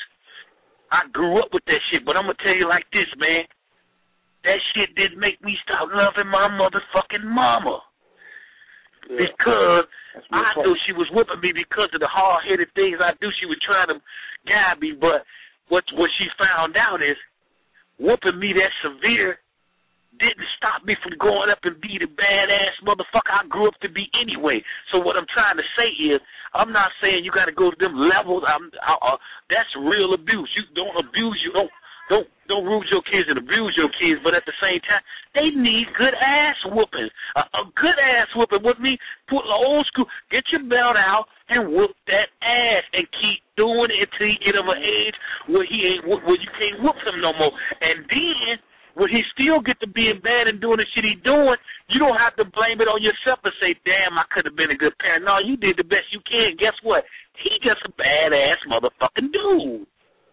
I grew up with that shit, but I'm going to tell you like this, man. That shit didn't make me stop loving my motherfucking mama. Yeah. Because I knew she was whipping me because of the hard-headed things I do. She was trying to guide me, but what what she found out is whooping me that severe didn't stop me from going up and be the badass motherfucker I grew up to be anyway. So what I'm trying to say is, I'm not saying you got to go to them levels. I'm, I, uh, that's real abuse. You don't abuse. You don't don't don't rude your kids and abuse your kids. But at the same time, they need good ass whooping. A, a good ass whooping with me. Put the old school. Get your belt out. and whoop that ass and keep doing it until he get of an age where he ain't where you can't whoop him no more. And then when he still get to being bad and doing the shit he doing, you don't have to blame it on yourself and say, damn, I could have been a good parent. No, you did the best you can. Guess what? He just a badass motherfucking dude.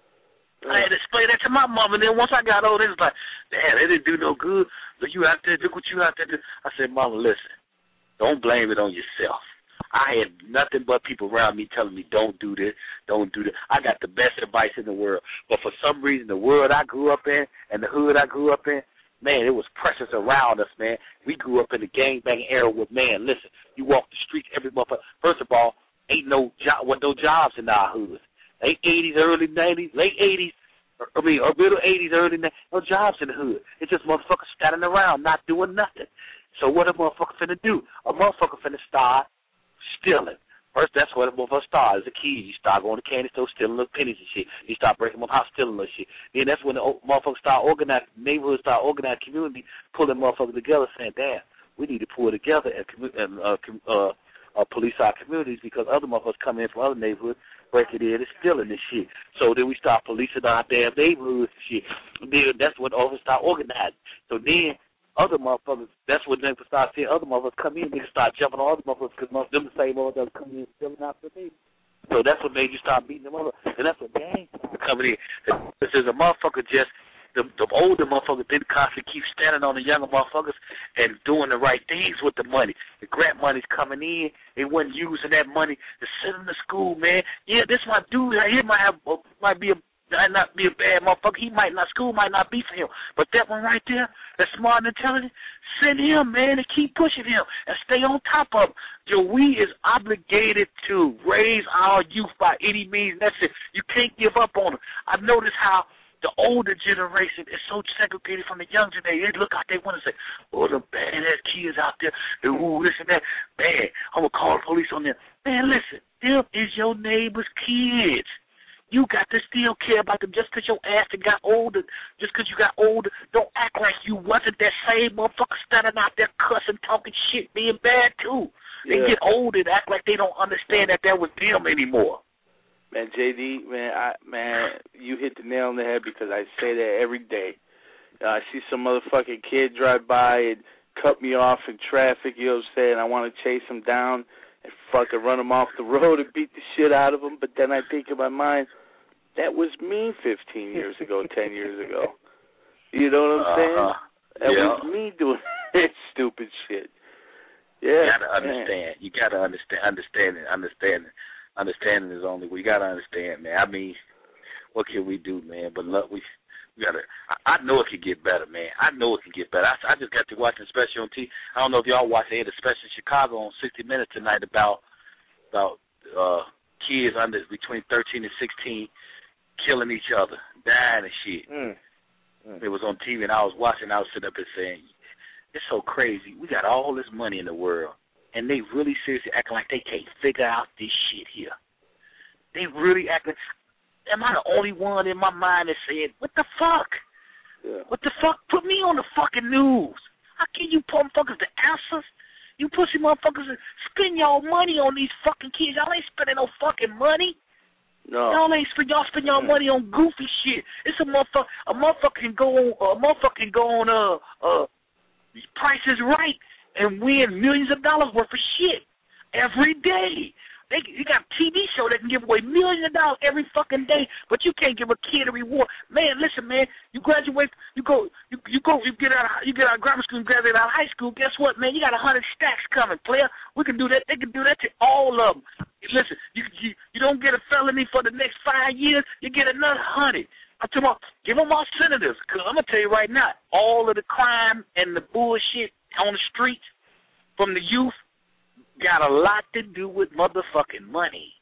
I had to explain that to my mom, and then once I got older, it was like, damn, they didn't do no good. So you out there, look what you out there do. I said, Mama, listen, don't blame it on yourself. I had nothing but people around me telling me, don't do this, don't do this. I got the best advice in the world. But for some reason, the world I grew up in and the hood I grew up in, man, it was precious around us, man. We grew up in the gangbanging era with, man, listen, you walk the streets every motherfucker. First of all, ain't no job, what no jobs in our hood. Late eighties, early nineties, late eighties, I mean, or middle eighties, early nineties, no jobs in the hood. It's just motherfuckers standing around not doing nothing. So what a motherfucker finna do? A motherfucker finna start stealing. First, that's what a motherfucker start as a kid. You start going to candy store, stealing little pennies and shit. You start breaking them house, stealing little shit. Then that's when the motherfuckers start organizing, neighborhoods start organizing community, pulling motherfuckers together, saying, damn, we need to pull together and, and uh, uh, uh, police our communities because other motherfuckers come in from other neighborhoods, breaking in and stealing this shit. So then we start policing our damn neighborhoods and shit. And then that's when all of us start organizing. So then other motherfuckers, that's when niggas start seeing other motherfuckers come in, niggas start jumping on other motherfuckers because most of them the same motherfuckers come in and stealing after me. So that's what made you start beating them up. And that's what gangs coming in. This is a motherfucker just, the, the older motherfuckers didn't constantly keep standing on the younger motherfuckers and doing the right things with the money. The grant money's coming in. They wasn't using that money to send them to school, man. Yeah, this my dude right here might have might be a might not be a bad motherfucker. He might not, school might not be for him. But that one right there, that's smart and intelligent, send him, man, and keep pushing him and stay on top of him. Yo, we is obligated to raise our youth by any means necessary. You can't give up on them. I've noticed how the older generation is so segregated from the young generation. They look out, they want to say, oh, the badass kids out there, ooh, this and that, bad. I'm going to call the police on them. Man, listen, them is your neighbor's kids. You got to still care about them just because your ass got older, just because you got older. Don't act like you wasn't that same motherfucker standing out there cussing, talking shit, being bad too. They yeah. get older and act like they don't understand that that was them anymore. Man, J D, man, I, man, you hit the nail on the head because I say that every day. Uh, I see some motherfucking kid drive by and cut me off in traffic, you know what I'm saying? I want to chase him down and fucking run him off the road and beat the shit out of him, but then I think in my mind, that was me fifteen years ago, ten years ago. You know what I'm saying? Uh-huh. That yeah. was me doing that stupid shit. Yeah, you gotta understand. Man. You gotta understand. Understand it. Understand it. Understanding is only. We gotta understand, man. I mean, what can we do, man? But look, we we gotta. I, I know it can get better, man. I know it can get better. I, I just got to watching a special on T V. I don't know if y'all watched it. The special in Chicago on sixty minutes tonight about about uh, kids under between thirteen and sixteen. Killing each other, dying and shit. Mm. Mm. It was on T V, and I was watching. I was sitting up and saying, "It's so crazy. We got all this money in the world, and they really seriously acting like they can't figure out this shit here. They really acting. Am I the only one in my mind that said, what the fuck? Yeah. What the fuck? Put me on the fucking news. How can you motherfuckers the answers? You pussy motherfuckers spend y'all money on these fucking kids. Y'all ain't spending no fucking money." No. Y'all ain't spend y'all spend y'all money on goofy shit. It's a motherfucker. A motherfucker can go on. A motherfucker can go on. Uh, uh, Price is Right and win millions of dollars worth of shit every day. They, you got a T V show that can give away millions of dollars every fucking day, but you can't give a kid a reward. Man, listen, man. You graduate. You go. You, you go. You get out. Of, you get out of grammar school. You graduate out of high school. Guess what, man? You got a hundred stacks coming, player. We can do that. They can do that to all of them. Listen, you, you you don't get a felony for the next five years, you get another hundred. I'm talking about, give them our senators, because I'm going to tell you right now, all of the crime and the bullshit on the streets from the youth got a lot to do with motherfucking money.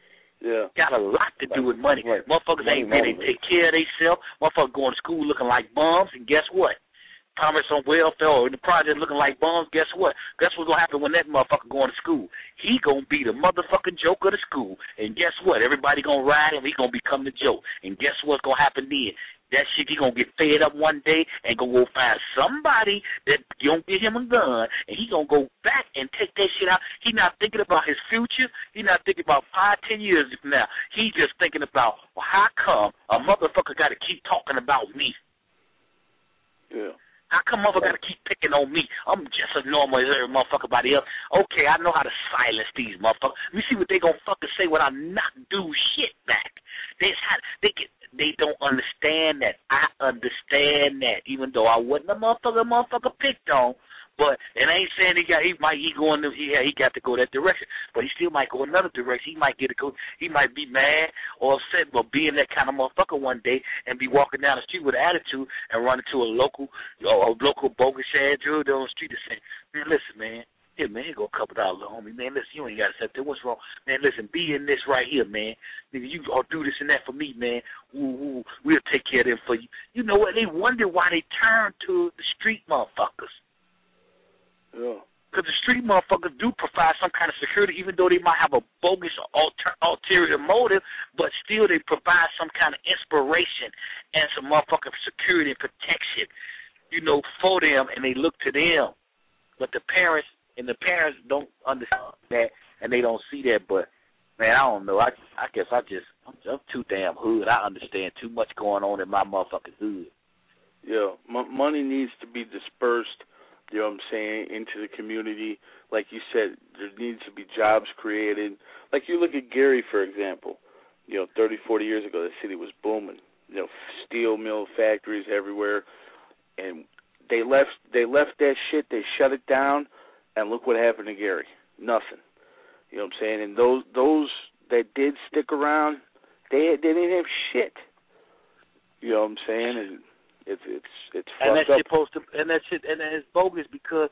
Yeah. Got a lot to do with money. Right. Motherfuckers money, ain't ready to take care of themselves. Motherfuckers going to school looking like bums, and guess what? Thomas on welfare or in the project looking like bums, guess what? Guess what's going to happen when that motherfucker going to school? He going to be the motherfucking joke of the school. And guess what? Everybody going to ride him. He going to become the joke. And guess what's going to happen then? that shit, he gonna get fed up one day and gonna go find somebody that gonna get him a gun, and he gonna go back and take that shit out. He not thinking about his future. He not thinking about five, ten years from now. He just thinking about, well, how come a motherfucker got to keep talking about me? Yeah. How come motherfucker got to keep picking on me? I'm just as normal as every motherfucker body else. Okay, I know how to silence these motherfuckers. Let me see what they gonna fucking say when I not do shit back. They they get, they don't understand that. I understand that, even though I wasn't a motherfucker motherfucker picked on. But and I ain't saying he got he might he going to he he got to go that direction, but he still might go another direction. He might get a go. He might be mad or upset about being that kind of motherfucker one day and be walking down the street with an attitude and run into a local or a local bogus ass dude on the street and say, man, listen, man, here, man, here go a couple dollars, homie, man. Listen, you ain't got to accept that. What's wrong, man? Listen, be in this right here, man. Nigga, you all do this and that for me, man. Ooh, ooh, we'll take care of them for you. You know what? They wonder why they turn to the street motherfuckers. Yeah. Because the street motherfuckers do provide some kind of security, even though they might have a bogus or alter, ulterior motive, but still they provide some kind of inspiration and some motherfucking security and protection, you know, for them, and they look to them. But the parents and the parents don't understand that, and they don't see that. But man, I don't know. I I guess I just I'm, I'm too damn hood. I understand too much going on in my motherfucking hood. Yeah, M- money needs to be dispersed. You know what I'm saying, into the community. Like you said, there needs to be jobs created. Like you look at Gary, for example. You know, thirty, forty years ago, the city was booming. You know, steel mill factories everywhere. And they left they left that shit. They shut it down. And look what happened to Gary. Nothing. You know what I'm saying? And those those that did stick around, they, they didn't have shit. You know what I'm saying? And It's it's it's and that fucked shit up. supposed to, and that shit, and it's bogus because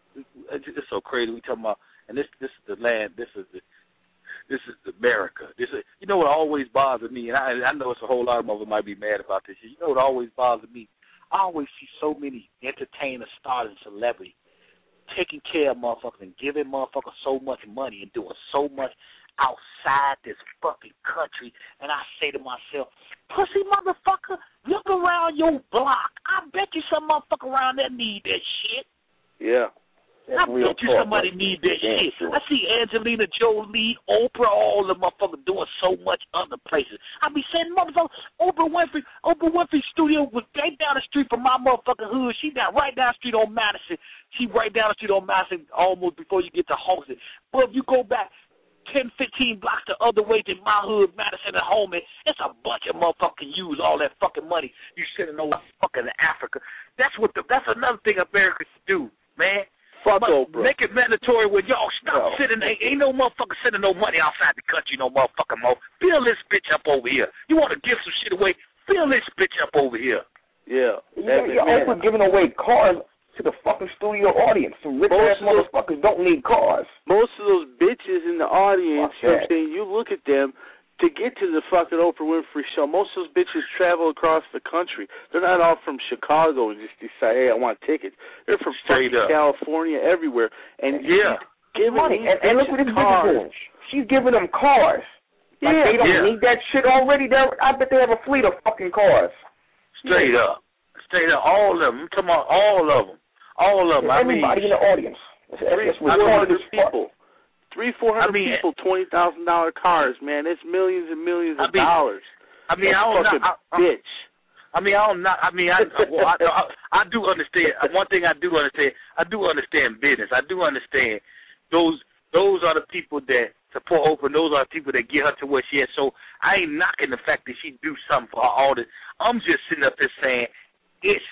it's so crazy. We talking about, and this this is the land, this is the this is America. This is, you know what always bothers me, and I I know it's a whole lot of motherfuckers might be mad about this. You know what always bothers me? I always see so many entertainers, stars, and celebrities taking care of motherfuckers and giving motherfuckers so much money and doing so much outside this fucking country, and I say to myself, pussy motherfucker, look around your block. I bet you some motherfucker around there need that shit. Yeah. I bet you somebody need that shit. I see Angelina Jolie, Oprah, all the motherfuckers doing so much other places. I be saying, motherfucker, Oprah Winfrey, Oprah Winfrey's studio was right down the street from my motherfucking hood. She down right down the street on Madison. She right down the street on Madison almost before you get to Halsted. But if you go back ten, fifteen blocks the other way to my hood, Madison and Holman, it's a bunch of motherfucking use all that fucking money you sending over fucking to Africa. That's what the, that's another thing America should do, man. Fuck but Oprah. Make it mandatory where y'all stop No. sending, ain't, ain't no motherfucker sending no money outside the country, no motherfucking more. Fill this bitch up over here. You want to give some shit away, fill this bitch up over here. Yeah. Yeah, That- yeah, man, Oprah giving away cars to the fucking studio audience. Some rich Most ass of those- motherfuckers don't need cars. Most of those bitches in the audience, Fuck you know what I'm that. saying, you look at them, to get to the fucking Oprah Winfrey show, most of those bitches travel across the country. They're not all from Chicago and just decide, hey, I want tickets. They're from Straight fucking up. California, everywhere. And Yeah. she's giving Money. these And, and look what bitches this bitch cars. is doing. She's giving them cars. Like Yeah. they don't Yeah. need that shit already. They're, I bet they have a fleet of fucking cars. Straight up. Straight up. All of them. I'm talking about all of them. All of them. I mean, Everybody in the audience. That's, Three, that's four retarded hundred as fuck. people. Three, four hundred I mean, people, twenty thousand dollar cars, man. It's millions and millions of I mean, dollars. I mean, That I don't fucking know. I, I, bitch. I mean, I don't not. I mean, I, well, I, I I do understand. One thing I do understand. I do understand business. I do understand those. Those are the people that support Oprah. Those are the people that get her to where she is. So I ain't knocking the fact that she do something for her all this. I'm just sitting up there saying it's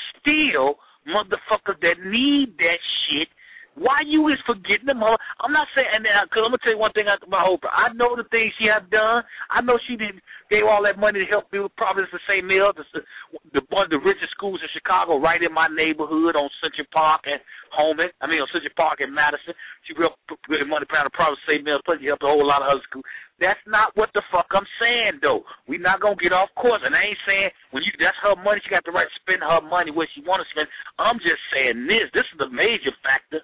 still motherfuckers that need that shit. Why you is forgetting them? I'm not saying that, because I'm going to tell you one thing about Oprah. I know the things she have done. I know she did gave all that money to help build Providence and Saint Mel, the, the, one of the richest schools in Chicago, right in my neighborhood on Central Park and Holman. I mean, on Central Park and Madison. She helped put the money around the Providence and Saint Mel, plus she helped a whole lot of other schools. That's not what the fuck I'm saying, though. We're not going to get off course. And I ain't saying when you that's her money, she got the right to spend her money where she want to spend. I'm just saying this. This is the major factor.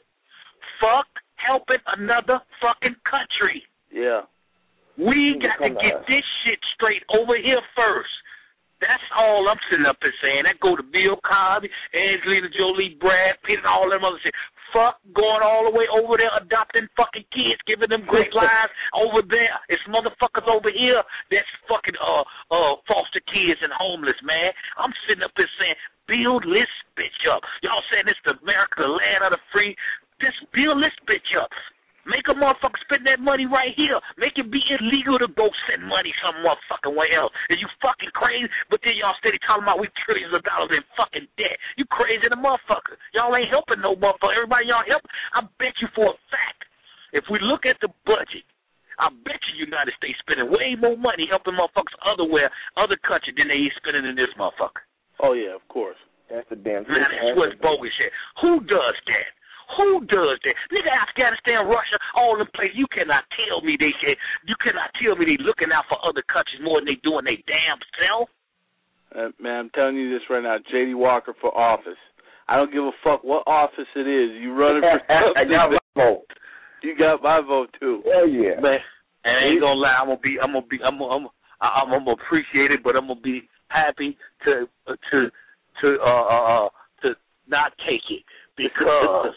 Fuck helping another fucking country. Yeah. We You got to come to get us. this shit straight over here first. That's all I'm sitting up and saying that go to Bill Cosby, Angelina Jolie, Brad Pitt, and all them other shit. Fuck going all the way over there adopting fucking kids, giving them great lives over there. It's motherfuckers over here that's fucking uh uh foster kids and homeless, man. I'm sitting up and saying, build this bitch up. Y'all saying it's the America, the land of the free. Just build this bitch up. Make a motherfucker spend that money right here. Make it be illegal to go send money some motherfucking way else. Is you fucking crazy? But then y'all steady talking about we trillions of dollars in fucking debt. You crazy the motherfucker. Y'all ain't helping no motherfucker. Everybody y'all help, I bet you for a fact, if we look at the budget, I bet you United States spending way more money helping motherfuckers otherwhere, other countries than they spending in this motherfucker. Oh, yeah, of course. That's the damn thing. Man, that's what's bogus shit. Who does that? Who does that? Nigga, Afghanistan, Russia, all them places, you cannot tell me they say, you cannot tell me they looking out for other countries more than they doing they damn self. Uh, man, I'm telling you this right now, J D. Walker for office. I don't give a fuck what office it is. You running for something. I got my vote. You got my vote too. Hell yeah, man. And I ain't gonna lie, I'm gonna be, I'm gonna be, I'm gonna, I'm, I'm, I'm gonna appreciate it, but I'm gonna be happy to, uh, to, to, uh, uh, to not take it because.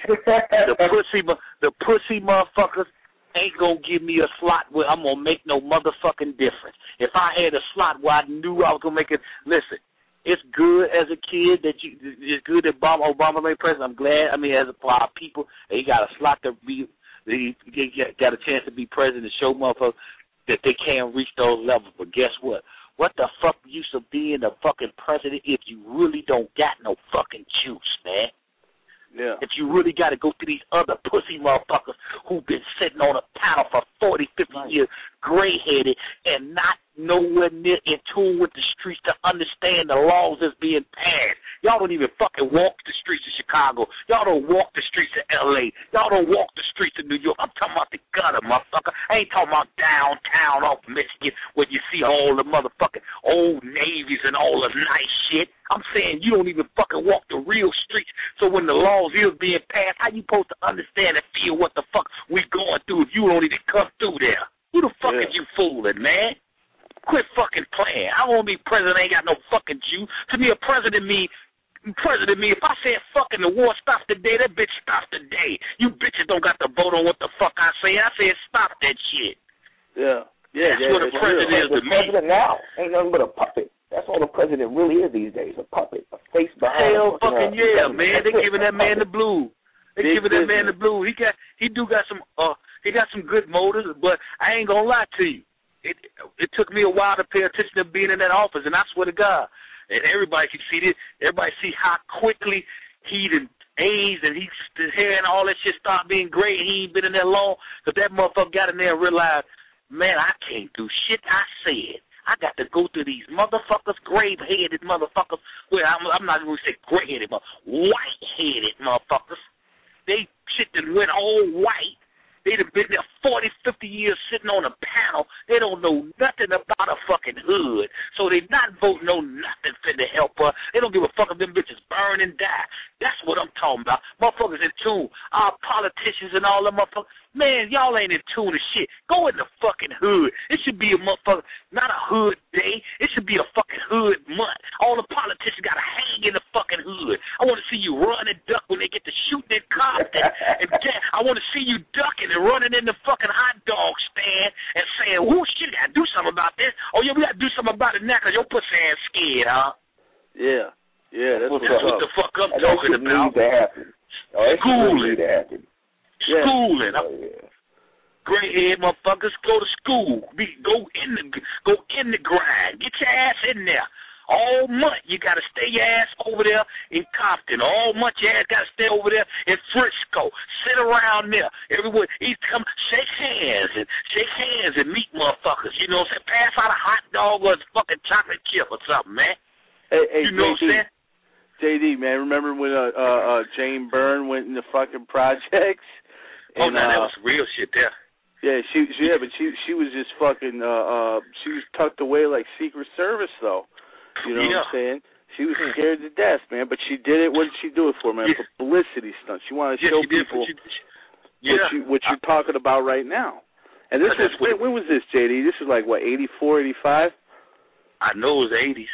the pussy, the pussy motherfuckers ain't gonna give me a slot where I'm gonna make no motherfucking difference. If I had a slot where I knew I was gonna make it, listen, it's good as a kid that you, it's good that Obama, Obama made president. I'm glad. I mean, as a, for our people, they got a slot to be, they got a chance to be president to show motherfuckers that they can't reach those levels. But guess what? What the fuck use of being a fucking president if you really don't got no fucking juice, man? Yeah. If you really got to go through these other pussy motherfuckers who've been sitting on a panel for forty, fifty years, gray-headed, and not nowhere near in tune with the streets to understand the laws that's being passed. Y'all don't even fucking walk the streets of Chicago. Y'all don't walk the streets of L A. Y'all don't walk the streets of New York. I'm talking about the gutter, motherfucker. I ain't talking about downtown off Michigan where you see all the motherfucking old navies and all the nice shit. I'm saying you don't even fucking walk the real streets. So when the laws is being passed, how you supposed to understand and feel what the fuck we going through if you don't even come through there? Who the fuck yeah. is you fooling, man? Quit fucking playing. I don't want to be president. I ain't got no fucking Jew. To be a president mean, president mean, if I said fucking the war stops today, that bitch stops today. You bitches don't got to vote on what the fuck I say. I said stop that shit. Yeah. Yeah, That's yeah, what a president is to the me. president now ain't nothing but a puppet. That's all the president really is these days, a puppet, a face behind. Hell fucking yeah, man. They giving that man the blue. blue. They Big giving that man business. the blue. He got, he do got some, uh, he got some good motives, but I ain't gonna lie to you. It it took me a while to pay attention to being in that office, and I swear to God, and everybody can see this. Everybody see how quickly he done aged and he, his hair and all that shit started being gray, and he ain't been in there long, because that motherfucker got in there and realized, man, I can't do shit I said. I got to go through these motherfuckers, grave-headed motherfuckers. Well, I'm, I'm not going to say gray-headed, but white-headed motherfuckers. They shit that went all white. They'd have been there forty, fifty years sitting on a panel. They don't know nothing about a fucking hood. So they not voting on nothing finna help her. They don't give a fuck if them bitches burn and die. That's what I'm talking about. Motherfuckers in tune. Our politicians and all them motherfuckers. Man, y'all ain't in tune to shit. Go in the fucking hood. It should be a motherfucker, not a hood day. It should be a fucking hood month. All the politicians got to hang in the fucking hood. I want to see you run and duck when they get to shooting at cops. And, and I want to see you ducking and running in the fucking hot dog stand and saying, whoo, shit, got to do something about this. Oh, yeah, we got to do something about it now because your pussy ass scared, huh? Yeah. Yeah, that's, that's what's what up. the fuck I'm that talking Need about. to happen. Oh, that Schooling. Need to happen. Yeah. Schooling. Oh, yeah. Gray head motherfuckers, go to school. Be, go in the go in the grind. Get your ass in there. All month you gotta stay your ass over there in Compton. All month your ass gotta stay over there in Frisco. Sit around there. Everyone he come shake hands and shake hands and meet motherfuckers. You know what I'm saying? Pass out a hot dog or a fucking chocolate chip or something, man. Hey, hey, you know J D, what I'm saying? J D, man, remember when uh, uh, uh, Jane Byrne went in the fucking projects? Oh, and, no, that uh, was real shit there. Yeah, she, she yeah, but she she was just fucking uh uh she was tucked away like Secret Service though. You know yeah. what I'm saying? She was scared to death, man, but she did it. What did she do it for, man? Yeah. For publicity stunt. She wanted to yeah, show she did, people she, she, what yeah. you what you're I, talking about right now. And this was when, when was this, J D? This was like what, eighty-four, eighty-five? I know it was the eighties.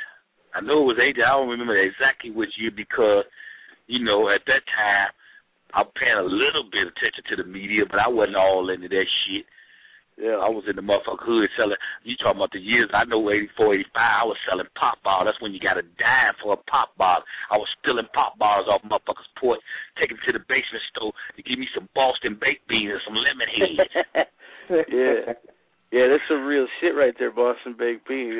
I know it was eighty. I don't remember exactly which year because, you know, at that time, I was paying a little bit of attention to the media, but I wasn't all into that shit. Yeah. I was in the motherfucker hood selling, you talking about the years, I know eighty-four, eighty-five, I was selling pop bottles. That's when you got a dime for a pop bottle. I was stealing pop bottles off motherfuckers' porch, taking them to the basement store to give me some Boston baked beans and some lemon heads. Yeah. Yeah, that's some real shit right there, Boston baked beans.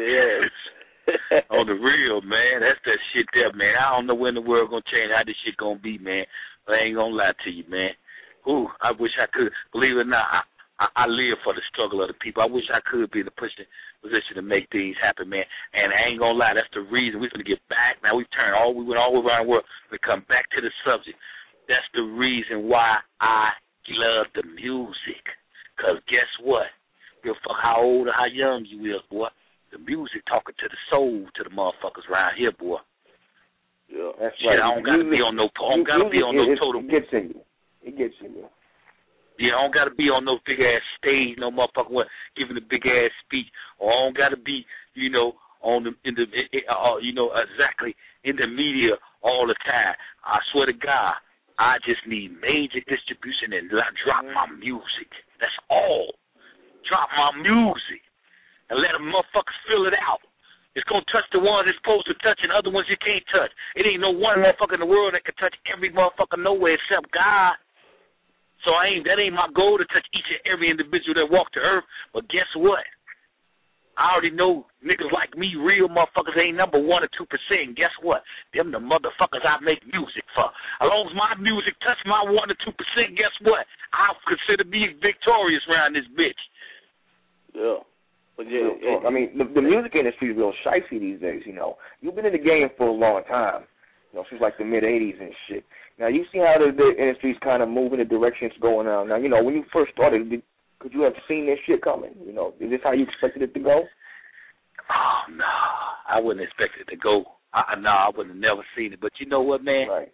Yeah. On the real, man. That's that shit there, man. I don't know when the world gonna change, how this shit gonna be, man. But I ain't gonna lie to you, man. Ooh, I wish I could. Believe it or not, I, I, I live for the struggle of the people. I wish I could be in the position position to make things happen, man. And I ain't gonna lie, that's the reason we're gonna get back. Now we turn all we went all around the world. We come back to the subject. That's the reason why I love the music. Cause guess what? Give a fuck how old or how young you is, boy. The music talking to the soul, to the motherfuckers around here, boy. Yeah, that's Shit, right. I don't gotta music, be on no. I don't gotta be on no total. It gets in you. It gets in you. Yeah, I don't got to be on no big-ass stage, no motherfucker what, giving a big-ass speech, or I don't got to be, you know, on the, in the uh, you know, exactly in the media all the time. I swear to God, I just need major distribution and drop my music. That's all. Drop my music and let them motherfuckers fill it out. It's going to touch the ones it's supposed to touch and other ones you can't touch. It ain't no one motherfucker in the world that can touch every motherfucker nowhere except God. So I ain't that ain't my goal to touch each and every individual that walk the earth. But guess what? I already know niggas like me, real motherfuckers, ain't number one or two percent. And guess what? Them the motherfuckers I make music for. As long as my music touch my one or two percent, guess what? I consider being victorious around this bitch. Yeah. But yeah, yeah, I mean, the, the music industry is real shifty these days, you know. You've been in the game for a long time. You know, since like the mid eighties and shit. Now, you see how the, the industry's kind of moving, the direction it's going on. Now, you know, when you first started, did, could you have seen this shit coming? You know, is this how you expected it to go? Oh, no. I wouldn't expect it to go. I, no, I would have never seen it. But you know what, man? Right.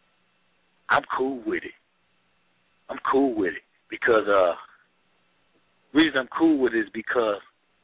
I'm cool with it. I'm cool with it. Because, uh, the reason I'm cool with it is because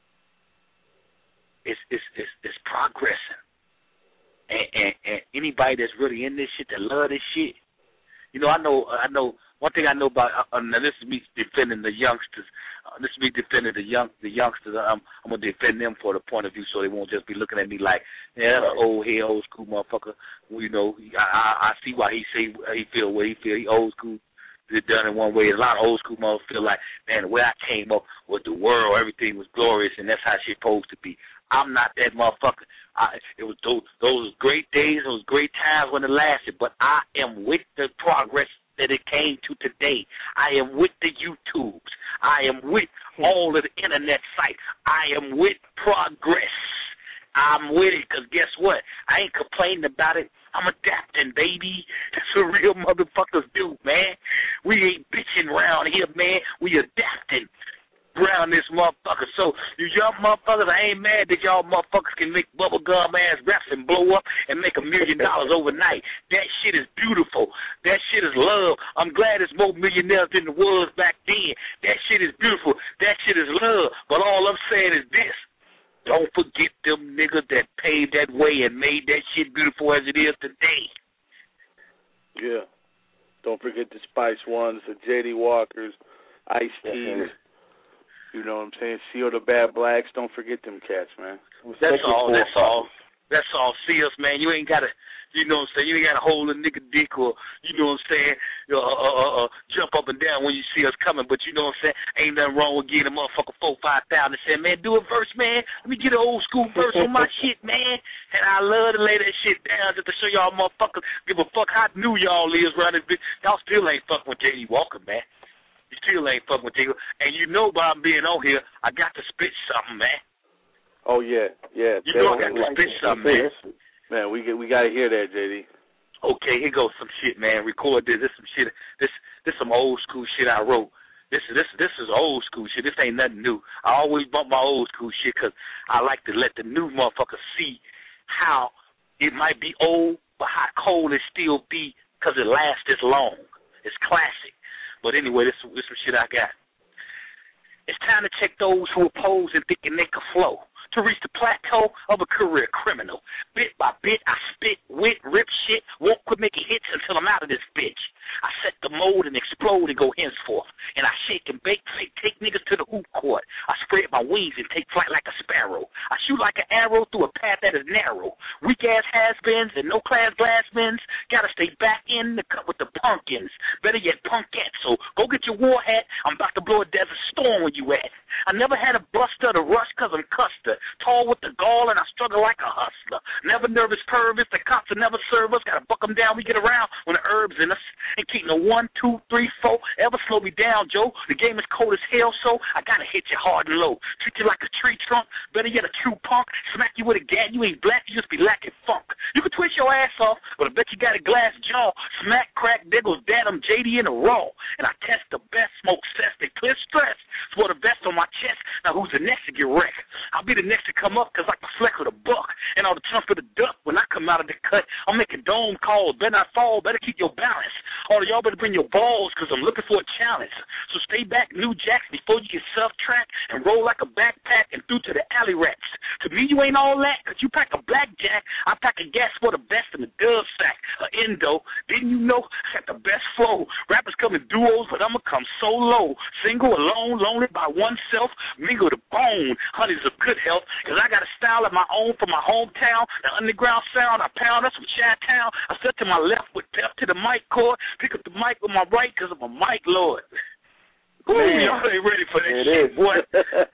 it's, it's, it's, it's progressing. And, and, and anybody that's really in this shit, that love this shit, you know, I know, I know, one thing I know about, uh, now this is me defending the youngsters, uh, this is me defending the young, the youngsters, I'm, I'm going to defend them for the point of view so they won't just be looking at me like, yeah, that's an old head, old school motherfucker, you know, I, I, I see why he say, he feel what he feel, he old school, it done in one way. A lot of old school motherfuckers feel like, man, the way I came up with the world, everything was glorious, and that's how shit supposed to be. I'm not that motherfucker. I, it was those, those great days, those great times when it lasted, but I am with the progress that it came to today. I am with the YouTubes. I am with all of the internet sites. I am with progress. I'm with it, because guess what? I ain't complaining about it. I'm adapting, baby. That's what real motherfuckers do, man. We ain't bitching around here, man. We adapting around this motherfucker. So, you young motherfuckers, I ain't mad that y'all motherfuckers can make bubblegum ass raps and blow up and make a million dollars overnight. That shit is beautiful. That shit is love. I'm glad there's more millionaires than there was back then. That shit is beautiful. That shit is love. But all I'm saying is this. Don't forget them niggas that paved that way and made that shit beautiful as it is today. Yeah. Don't forget the Spice Ones, the J D Walkers, Ice-T's. You know what I'm saying? C O the Bad Blacks. Don't forget them cats, man. That's all. That's all. That's all. See us, man. You ain't got to, you know what I'm saying? You ain't got to hold a nigga dick or, you know what I'm saying, uh, uh, uh, uh, jump up and down when you see us coming. But you know what I'm saying? Ain't nothing wrong with getting a motherfucker four, five thousand and saying, man, do a verse, man. Let me get an old school verse on my shit, man. And I love to lay that shit down just to show y'all motherfuckers give a fuck how new y'all is around this bitch. Y'all still ain't fucking with J D Walker, man. You still ain't fucking with J D. And you know by being on here, I got to spit something, man. Oh, yeah, yeah. You know I got to spit something, man. Man, we get, we got to hear that, J D. Okay, here goes some shit, man. Record this. This some shit. This this some old school shit I wrote. This this this is old school shit. This ain't nothing new. I always bump my old school shit because I like to let the new motherfuckers see how it might be old, but how cold it still be because it lasts this long. It's classic. But anyway, this this some shit I got. It's time to check those who oppose and thinking they can flow. to reach the plateau of a career criminal. Bit by bit, I spit, wit, rip shit, won't quit making hits until I'm out of this bitch. I set the mold and explode and go henceforth. And I shake and bake, take, take niggas to the hoop court. I spread my wings and take flight like a sparrow. I shoot like an arrow through a path that is narrow. Weak-ass has-beens and no-class glass-mens gotta stay back in the cut with the pumpkins. Better yet, punkettes. So go get your war hat. I'm about to blow a desert storm where you at. I never had a buster to rush cause I'm Custer. Tall with the gall and I struggle like a hustler. Never nervous pervis, the cops will never serve us. Gotta buck them down, we get around when the herbs in us. Ain't keep no one, two, three, four. Ever slow me down, Joe. The game is cold as hell, so I gotta hit you hard and low. Treat you like a tree trunk, better yet a true punk. Smack you with a gat, you ain't black, you just be lacking funk. You can twist your ass off, but I bet you got a glass jaw. Smack, crack, there goes Datum, J D in a raw. And I test the best, smoke cess, they clear stress. Swore the vest on my chest, now who's the next to get wrecked? I'll be the next to come up, cause like the fleck with a buck. And all the chunk of the duck, when I come out of the cut, I'm making dome calls, better not fall, better keep your balance. All of y'all better bring your balls, cause I'm looking for a challenge. So stay back, New Jacks, before you get self-tracked and roll like a backpack and through to the alley rats. To me, you ain't all that, cause you pack a blackjack, I pack a gas for the best in the dove sack, a endo. Didn't you know I got the best flow? Rappers come in duos, but I'ma come solo. Single, alone, lonely by oneself, mingle the bone. Honey's of good health, cause I got a style of my own from my hometown. The underground sound I pound, that's from Chi-Town. I step to my left with pep to the mic cord, pick up the mic with my right, cause I'm a mic lord. Ooh, y'all ain't ready for that it shit, is. boy.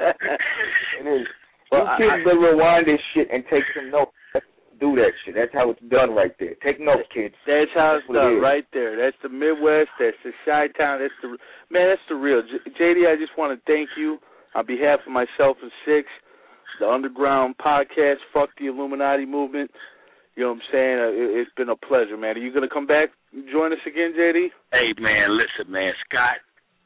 It is. Well, you kids better rewind this shit and take some notes. Do that shit. That's how it's done right there. Take notes, kids. That's how it's that's done it right there. That's the Midwest. That's the Chi-Town. That's the man. That's the real. J D, I just want to thank you on behalf of myself and Six, the Underground Podcast. Fuck the Illuminati movement. You know what I'm saying? Uh, it, it's been a pleasure, man. Are you gonna come back and join us again, J D? Hey, man, listen, man, Scott.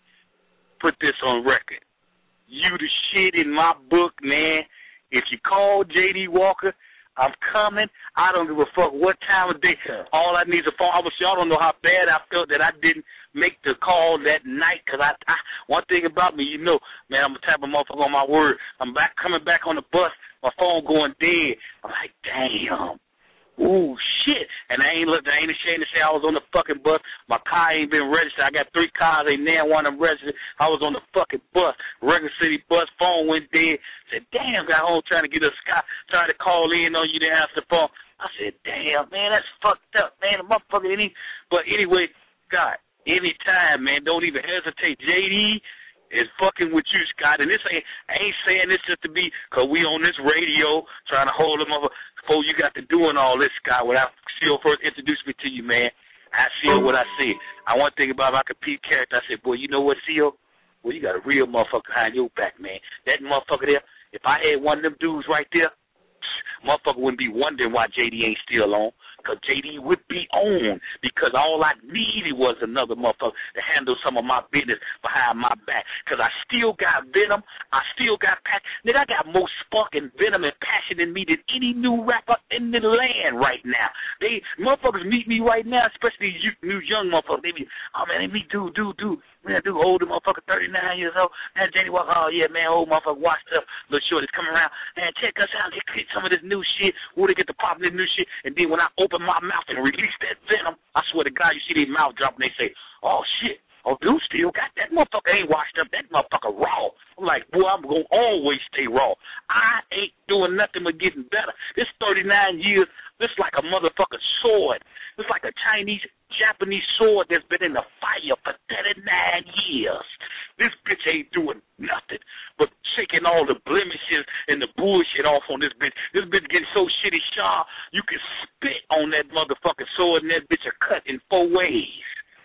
Put this on record. You the shit in my book, man. If you call J D Walker, I'm coming. I don't give a fuck what time of day. All I need is a phone. I wish y'all don't know how bad I felt that I didn't make the call that night. Cause I, I one thing about me, you know, man, I'm the type of motherfucker on my word. I'm back coming back on the bus. My phone going dead. I'm like, damn. Ooh, shit. And I ain't looked, I ain't ashamed to say I was on the fucking bus. My car ain't been registered. I got three cars, ain't now one of them registered. I was on the fucking bus. Record City bus, phone went dead. Said, damn, got home trying to get a Scott, trying to call in on you, didn't answer the phone. I said, damn, man, that's fucked up, man. The motherfucker, any, but anyway, God, anytime, man, don't even hesitate. J D is fucking with you, Scott, and this ain't, I ain't saying this just to be, because we on this radio trying to hold them up before you got to doing all this, Scott. When I Seal first introduced me to you, man, I Seal what I see. I one thing about my compete character, I said, boy, you know what, Seal? Well, you got a real motherfucker behind your back, man. That motherfucker there, if I had one of them dudes right there, motherfucker wouldn't be wondering why J D ain't still on, because J D would be on, because all I needed was another motherfucker to handle some of my business behind my back, because I still got venom, I still got passion. Nigga, I got more spunk and venom and passion in me than any new rapper in the land right now. They, motherfuckers meet me right now, especially these new young motherfuckers, they be, oh man, they meet dude, dude, dude. Man, dude, older motherfucker, thirty-nine years old. Man, J D Walker, oh yeah, man, old motherfucker, washed up, little shorty's coming around. Man, check us out, get some of this new shit. Where they get the pop this new shit. And then when I open my mouth and release that venom, I swear to God, you see their mouth drop and they say, oh shit, oh dude still got that motherfucker ain't washed up, that motherfucker raw. I'm like, boy, I'm gonna always stay raw. I ain't doing nothing but getting better. This thirty-nine years, this like a motherfucking sword. It's like a Chinese, Japanese sword that's been in the fire for thirty-nine years. This bitch ain't doing nothing but shaking all the blemishes and the bullshit off on this bitch. This bitch getting so shitty sharp, you can spit on that motherfucking sword and that bitch are cut in four ways.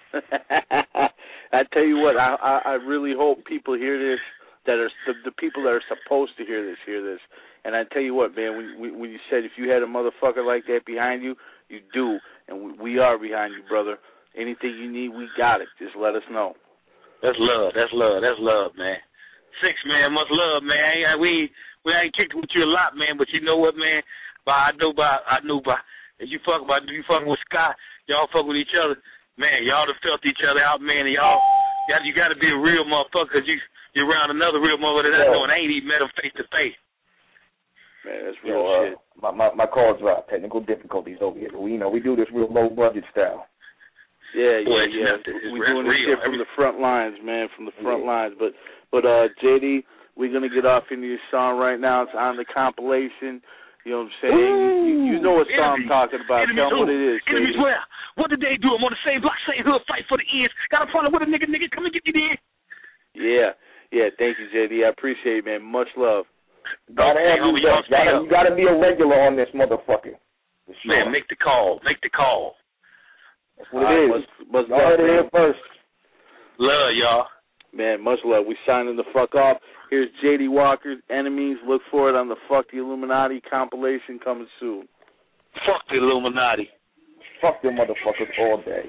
I tell you what, I, I I really hope people hear this, that are the, the people that are supposed to hear this, hear this. And I tell you what, man, when, when you said if you had a motherfucker like that behind you, you do, and we, we are behind you, brother. Anything you need, we got it. Just let us know. That's love. That's love. That's love, man. Six, man, much love, man. I, we we ain't kicked with you a lot, man, but you know what, man? By I know by I know by if you fuck about you fucking with Scott, y'all fuck with each other, man. Y'all done felt each other out, man. And y'all, y'all you got to be a real motherfucker because you you're around another real motherfucker that I know, and I ain't even met him face to face. Man, that's You real know, shit. Uh, my, my my calls are technical difficulties over here. We you know we do this real low budget style. Yeah, Well, yeah, it's yeah. not- it's We're doing this real. shit from the front lines, man, from the front Yeah. lines. But, but uh, J D, we're gonna get off into your song right now. It's on the compilation. You know what I'm saying? Ooh, you, you know what song I'm enemies. talking about. Enemies Tell me who? what it is, J D. Enemies where? What did they do? I'm on the same block, same hood, fight for the ends. Got a problem with a nigga, nigga, come and get me there. Yeah, yeah. Thank you, J D. I appreciate it, man. Much love. Gotta Okay, have homie, you, y'all stay gotta, up. you gotta be a regular on this motherfucker. For sure. Man, make the call. Make the call. That's what All right, it much, is. much Y'all love, heard it man. here first. Love, y'all. Man, much love. We signing the fuck off. Here's J D Walker's Enemies. Look for it on the Fuck the Illuminati compilation coming soon. Fuck the Illuminati. Fuck them motherfuckers all day.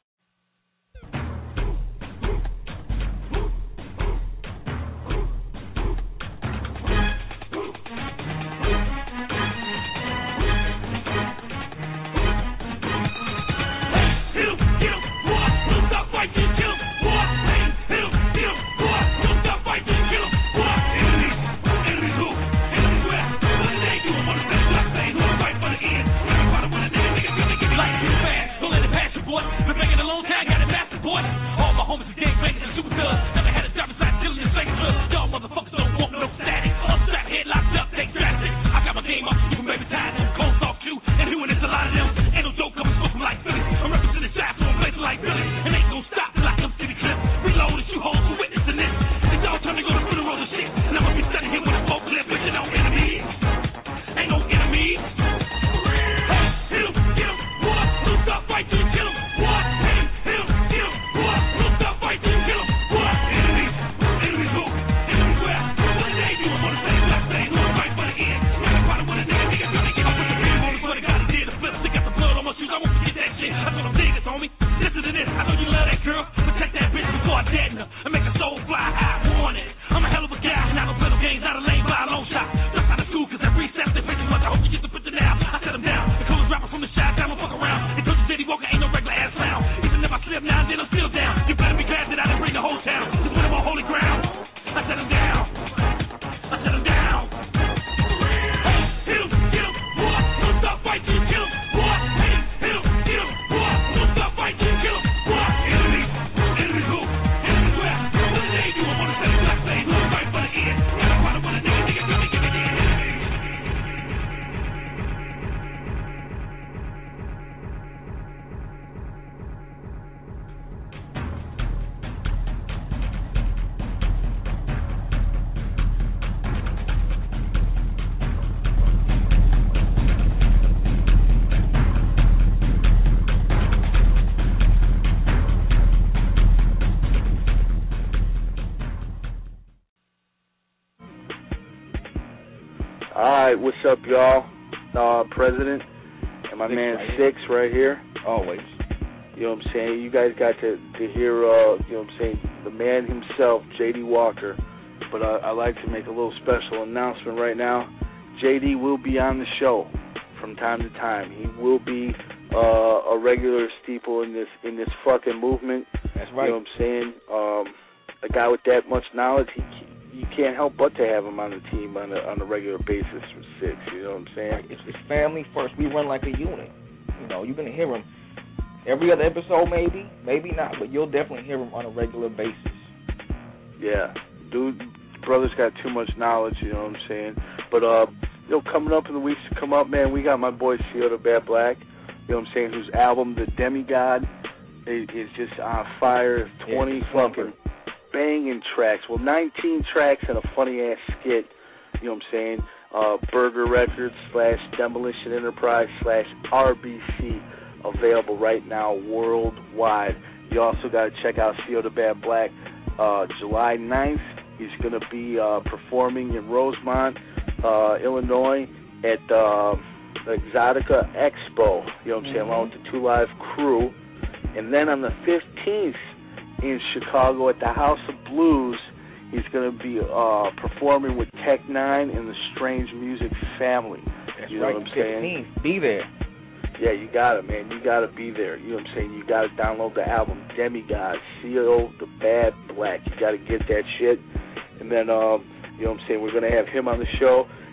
All right, what's up, y'all? Uh, President and my Six man right Six right here. Always. You know what I'm saying? You guys got to, to hear, uh, you know what I'm saying, the man himself, J D Walker. But uh, I'd like to make a little special announcement right now. J D will be on the show from time to time. He will be uh, a regular steeple in this in this fucking movement. That's right. You know what I'm saying? Um, a guy with that much knowledge, he you can't help but to have him on the team on a on a regular basis from Six. You know what I'm saying? Right. It's, it's family first. We run like a unit. You know, you're gonna hear him every other episode, maybe, maybe not, but you'll definitely hear him on a regular basis. Yeah, dude, brother's got too much knowledge. You know what I'm saying? But uh, you know, coming up in the weeks to come up, man, we got my boy Seal the Bad Black. You know what I'm saying? Whose album, The Demigod, is, is just on fire. twenty Yeah, fucking banging tracks. Well, nineteen tracks and a funny ass skit. You know what I'm saying? Uh, Burger Records slash Demolition Enterprise slash R B C available right now worldwide. You also got to check out Seal the Bad Black. Uh, July ninth, he's going to be uh, performing in Rosemont, uh, Illinois at uh, the Exotica Expo. You know what I'm saying? Mm-hmm. Along with the Two Live crew. And then on the fifteenth in Chicago at the House of Blues, he's going to be uh, performing with Tech Nine and the Strange Music Family. That's you know right. what I'm saying? fifteenth, be there. Yeah, you got it, man. You got to be there. You know what I'm saying? You got to download the album Demigod, Seal the Bad Black. You got to get that shit. And then, um, you know what I'm saying, we're going to have him on the show.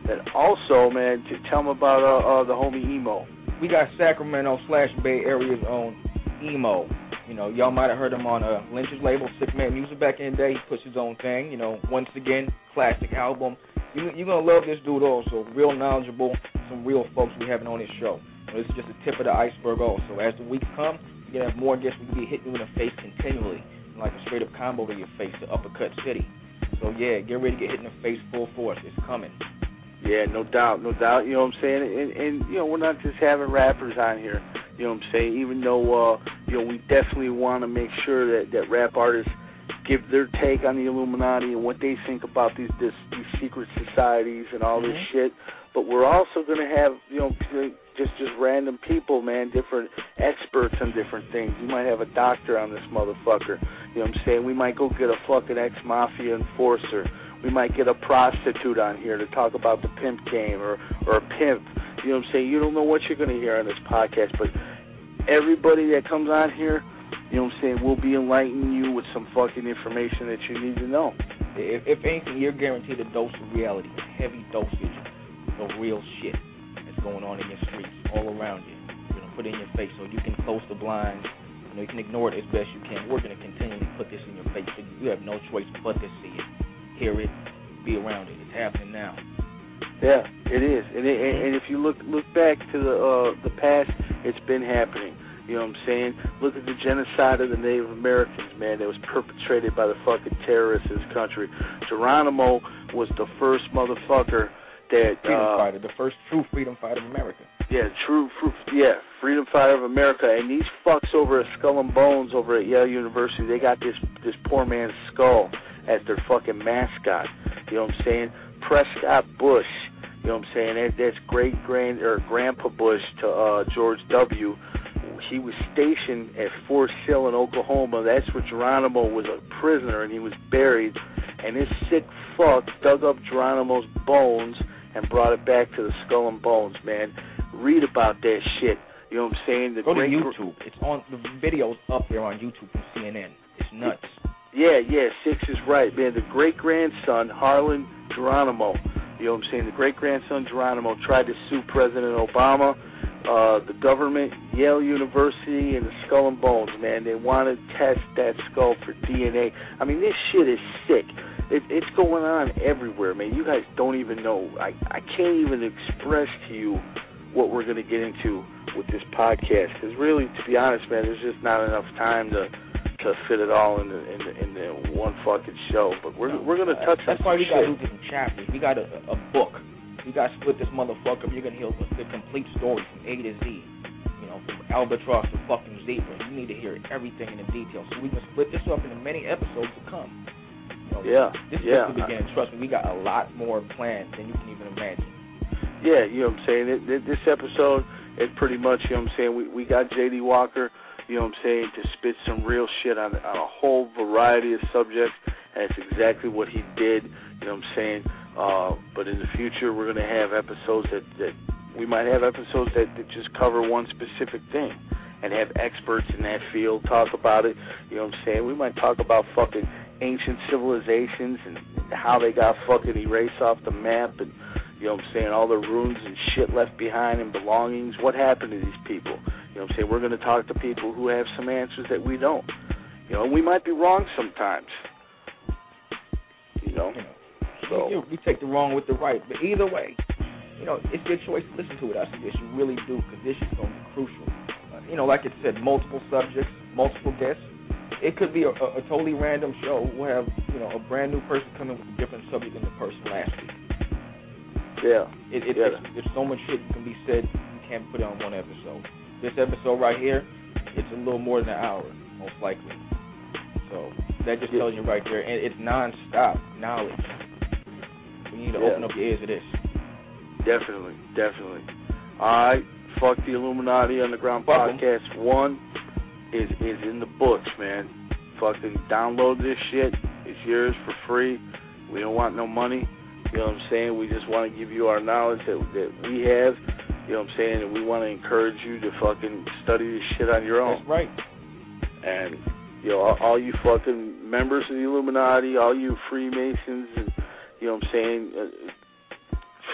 And also, man, t- tell them about uh, uh, the homie Emo. We got Sacramento slash Bay Area's own Emo. You know, y'all might have heard him on uh, Lynch's label, Sick Man Music, back in the day. He puts his own thing. You know, once again, classic album. You, you're going to love this dude also. Real knowledgeable, some real folks we having on this show. So this is just the tip of the iceberg also. As the weeks come, you're going to have more guests. We can be hitting you in the face continually, like a straight-up combo to your face to Uppercut City. So, yeah, get ready to get hit in the face full force. It's coming. Yeah, no doubt, no doubt. You know what I'm saying? And, and you know, we're not just having rappers on here. You know what I'm saying? Even though, uh, you know, we definitely want to make sure that, that rap artists give their take on the Illuminati and what they think about these this, these secret societies and all mm-hmm. this shit. But we're also going to have, you know, just just random people, man, different experts on different things. You might have a doctor on this motherfucker. You know what I'm saying? We might go get a fucking ex-mafia enforcer. We might get a prostitute on here to talk about the pimp game or, or a pimp. You know what I'm saying? You don't know what you're going to hear on this podcast, but everybody that comes on here, you know what I'm saying, will be enlightening you with some fucking information that you need to know. If, if anything, you're guaranteed a dose of reality, a heavy dosage of real shit that's going on in your streets, all around you. You know, put it in your face so you can close the blinds. You know, you can ignore it as best you can. We're going to continually put this in your face so you have no choice but to see it, hear it, be around it. It's happening now. Yeah, it is. And, it, and if you look look back to the uh, the past, it's been happening. You know what I'm saying? Look at the genocide of the Native Americans, man, that was perpetrated by the fucking terrorists in this country. Geronimo was the first motherfucker that... Freedom uh, fighter, the first true freedom fighter of America. Yeah, true, true, yeah, freedom fighter of America. And these fucks over at Skull and Bones over at Yale University, they got this, this poor man's skull as their fucking mascot. You know what I'm saying? Prescott Bush, you know what I'm saying? That, that's great-grand, or Grandpa Bush to uh, George W., he was stationed at Fort Sill in Oklahoma. That's where Geronimo was a prisoner, and he was buried. And this sick fuck dug up Geronimo's bones and brought it back to the Skull and Bones, man. Read about that shit. You know what I'm saying? The Go great to YouTube. It's on, the video's up there on YouTube from C N N. It's nuts. Yeah, yeah, Six is right, man. The great-grandson, Harlan Geronimo, you know what I'm saying? The great-grandson, Geronimo, tried to sue President Obama. Uh, the government, Yale University, and the Skull and Bones, man, they want to test that skull for D N A. I mean, this shit is sick. It, it's going on everywhere, man. You guys don't even know. I, I can't even express to you what we're going to get into with this podcast. Because really, to be honest, man, there's just not enough time to to fit it all in the, in the, in the one fucking show. But we're we're going to touch on That's why we got shit. to do different chapters. We got a, a book. You got to split this motherfucker up. You're going to hear the complete story from A to Z. You know, from albatross to fucking zebra. You need to hear everything in the details. So we can split this up into many episodes to come. You know, yeah, this is yeah. just the beginning. Trust me, we got a lot more planned than you can even imagine. Yeah, you know what I'm saying? It, it, this episode, it pretty much, you know what I'm saying, we, we got J D Walker, you know what I'm saying, to spit some real shit on, on a whole variety of subjects, and it's exactly what he did, you know what I'm saying? Uh, but in the future, we're going to have episodes that, that we might have episodes that, that just cover one specific thing and have experts in that field talk about it. You know what I'm saying? We might talk about fucking ancient civilizations and how they got fucking erased off the map and, you know what I'm saying, all the ruins and shit left behind and belongings. What happened to these people? You know what I'm saying? We're going to talk to people who have some answers that we don't. You know, and we might be wrong sometimes. You know? So. You, you take the wrong with the right, but either way, you know, it's your choice to listen to it. I suggest you really do, because this is going to be crucial. Uh, you know, like it said, multiple subjects, multiple guests. It could be a, a, a totally random show. We'll have, you know, a brand new person come in with a different subject than the person last week. Yeah. It, it, yeah. It's, there's so much shit that can be said, you can't put it on one episode. This episode right here, it's a little more than an hour, most likely. So that just tells you right there, and it's non-stop knowledge. You need to yeah. open up your ears to this. Definitely, definitely. All right, fuck the Illuminati Underground Fuck Podcast. em. One is is in the books, man. Fucking download this shit. It's yours for free. We don't want no money. You know what I'm saying? We just want to give you our knowledge that that we have. You know what I'm saying? And we want to encourage you to fucking study this shit on your own. That's right. And you know, all, all you fucking members of the Illuminati, all you Freemasons, and you know what I'm saying? Uh,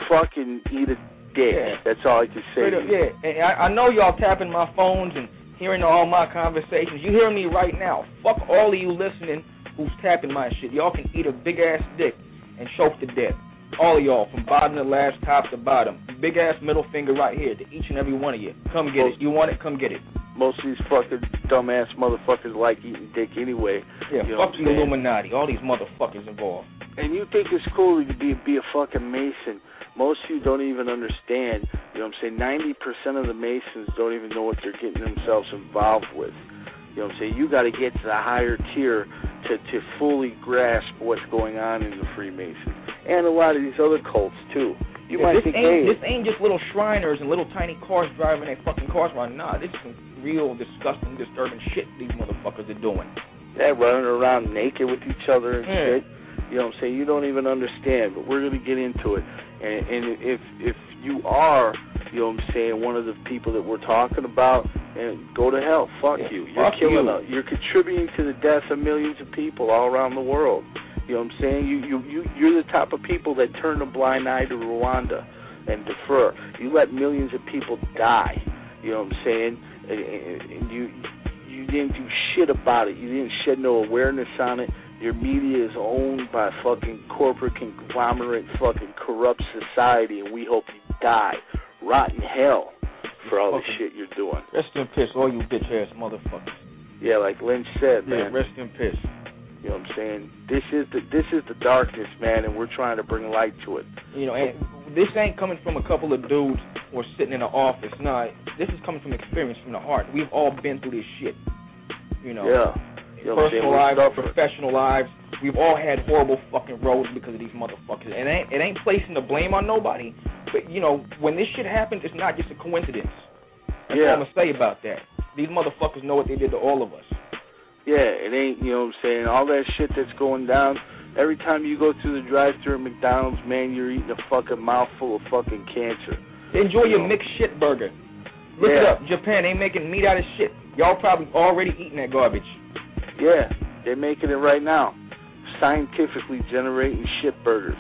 fucking eat a dick. Yeah. That's all I can say. Up, yeah, and I, I know y'all tapping my phones and hearing all my conversations. You hear me right now. Fuck all of you listening who's tapping my shit. Y'all can eat a big-ass dick and choke to death. All of y'all, from bottom to last, top to bottom. Big-ass middle finger right here to each and every one of you. Come get most, it. You want it, come get it. Most of these fucking dumbass motherfuckers like eating dick anyway. Yeah, you fuck the Illuminati. All these motherfuckers involved. And you think it's cool to be, be a fucking Mason. Most of you don't even understand. You know what I'm saying? ninety percent of the Masons don't even know what they're getting themselves involved with. You know what I'm saying? You got to get to the higher tier to, to fully grasp what's going on in the Freemasons. And a lot of these other cults, too. You yeah, might this think, ain't, hey, this ain't just little Shriners and little tiny cars driving their fucking cars around. Nah, this is some real disgusting, disturbing shit these motherfuckers are doing. Yeah, running around naked with each other and yeah. shit. You know what I'm saying? You don't even understand, but we're going to get into it. And, and if if you are, you know what I'm saying, one of the people that we're talking about, and go to hell. Fuck yeah, you. You're fuck killing you. us. You're contributing to the death of millions of people all around the world. You know what I'm saying? You, you, you, you're the type of people that turn a blind eye to Rwanda and defer. You let millions of people die. You know what I'm saying? And, and you you didn't do shit about it. You didn't shed no awareness on it. Your media is owned by fucking corporate conglomerate, fucking corrupt society, and we hope you die. Rot in hell for all the shit you're doing. Rest in piss, all you bitch-ass motherfuckers. Yeah, like Lynch said, yeah, man. rest in piss. You know what I'm saying? This is the this is the darkness, man, and we're trying to bring light to it. You know, and this ain't coming from a couple of dudes or sitting in an office. Nah, this is coming from experience, from the heart. We've all been through this shit. You know. Yeah. You know personal lives, professional lives. We've all had horrible fucking roads because of these motherfuckers. And it ain't, it ain't placing the blame on nobody. But, you know, when this shit happens, it's not just a coincidence. That's yeah. all I'm going to say about that. These motherfuckers know what they did to all of us. Yeah, it ain't, you know what I'm saying, all that shit that's going down. Every time you go through the drive-thru at McDonald's, man, you're eating a fucking mouthful of fucking cancer. Enjoy you your know? mixed shit burger. Look yeah. it up. Japan, they making meat out of shit. Y'all probably already eating that garbage. Yeah, they're making it right now. Scientifically generating shit burgers.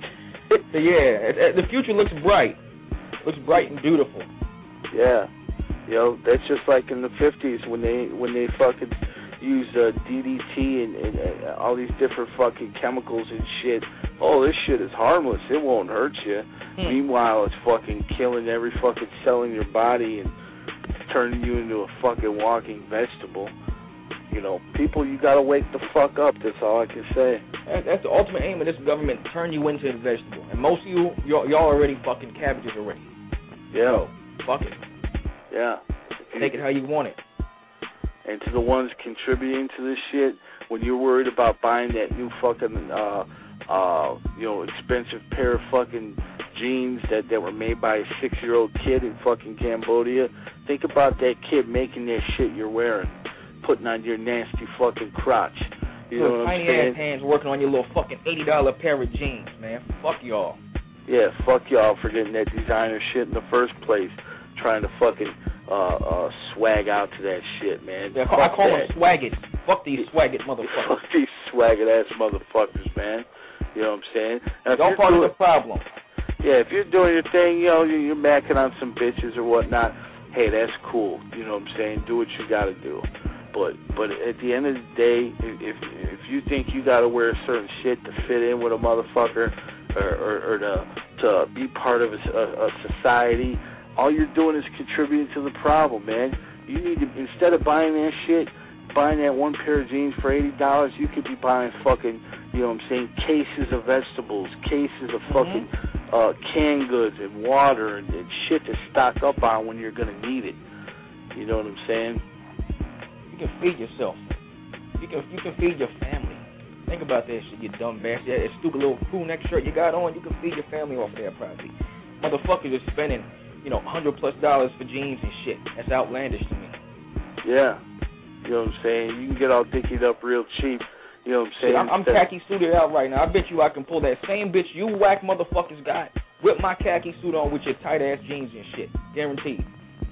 Yeah, the future looks bright. Looks bright and beautiful. Yeah. You know, that's just like in the fifties when they when they fucking used uh, D D T and, and uh, all these different fucking chemicals and shit. Oh, this shit is harmless. It won't hurt you. Hmm. Meanwhile, it's fucking killing every fucking cell in your body and turning you into a fucking walking vegetable. You know, people, you gotta wake the fuck up. That's all I can say. That's the ultimate aim of this government: turn you into a vegetable. And most of you, y'all, y'all already fucking cabbages already. Yeah. So, fuck it. Yeah. Take it how you want it. And to the ones contributing to this shit, when you're worried about buying that new fucking, uh, uh, you know, expensive pair of fucking jeans that, that were made by a six-year-old kid in fucking Cambodia, think about that kid making that shit you're wearing, putting on your nasty fucking crotch. You know what I'm saying? Tiny ass hands working on your little fucking eighty dollar pair of jeans, man. Fuck y'all. Yeah, fuck y'all for getting that designer shit in the first place, trying to fucking uh, uh, swag out to that shit, man. Yeah, I call that. them swaggots. Fuck these swaggot motherfuckers. Fuck these swaggot ass motherfuckers, man. You know what I'm saying? And y'all part doing, of the problem. Yeah, if you're doing your thing, you know, you're macking on some bitches or whatnot, hey, that's cool. You know what I'm saying? Do what you gotta do. But but at the end of the day, if if you think you got to wear certain shit to fit in with a motherfucker or, or, or to to be part of a, a, a society, all you're doing is contributing to the problem, man. You need to, instead of buying that shit, buying that one pair of jeans for eighty dollars, you could be buying fucking, you know what I'm saying, cases of vegetables, cases of fucking mm-hmm. uh, canned goods and water and, and shit to stock up on when you're going to need it. You know what I'm saying? You can feed yourself. You can you can feed your family. Think about that shit, you dumb bastard. That stupid little crew neck shirt you got on, you can feed your family off that probably. Motherfuckers are spending, you know, hundred plus dollars for jeans and shit. That's outlandish to me. Yeah. You know what I'm saying? You can get all dickied up real cheap. You know what I'm saying? Shit, I'm, I'm khaki suited out right now. I bet you I can pull that same bitch you whack motherfuckers got with my khaki suit on with your tight ass jeans and shit. Guaranteed.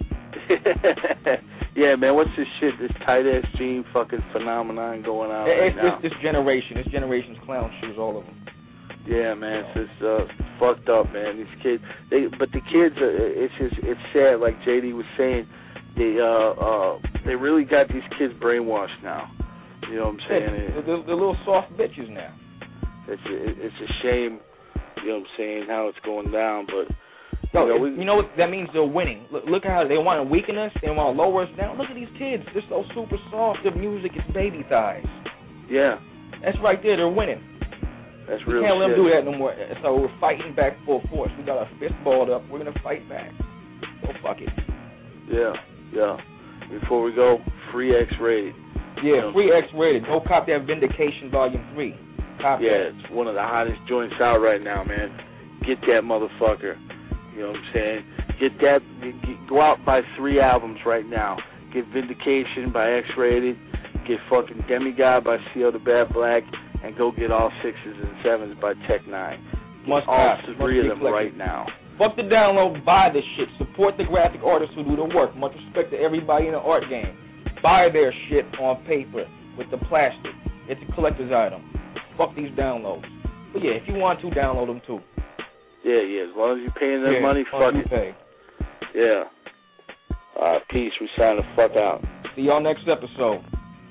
Yeah, man, what's this shit, this tight-ass jean fucking phenomenon going on it's, right now? It's this generation. This generation's clown shoes, all of them. Yeah, man, it's this, uh, fucked up, man. These kids, they, but the kids, uh, it's just, it's sad. Like J D was saying, they, uh, uh, they really got these kids brainwashed now. You know what I'm saying? Yeah, they're, they're little soft bitches now. It's a, it's a shame. You know what I'm saying? How it's going down, but. Yo, you know, we, you know what that means? They're winning. Look, look at how they want to weaken us. They want to lower us down. Look at these kids. They're so super soft. Their music is baby thighs. Yeah. That's right there. They're winning. That's we real can't let shit. them do that no more. So we're fighting back full force. We got our fist balled up. We're going to fight back. So fuck it. Yeah, yeah. Before we go, free X-rated. Yeah, you know, free X-rated. Go cop that Vindication Volume three. Cop yeah, that. it's one of the hottest joints out right now, man. Get that motherfucker. You know what I'm saying? Get that. Get, go out, buy three albums right now. Get Vindication by X-Rated. Get fucking Demigod by C L the Bad Black. And go get all sixes and sevens by Tech Nine. Must all have. three Must of them right now. Fuck the download. Buy this shit. Support the graphic artists who do the work. Much respect to everybody in the art game. Buy their shit on paper with the plastic. It's a collector's item. Fuck these downloads. But yeah, if you want to, download them too. Yeah, yeah. As long as you're paying them yeah, money, fuck you it. Pay. Yeah. All right, peace. We sign the fuck out. See y'all next episode.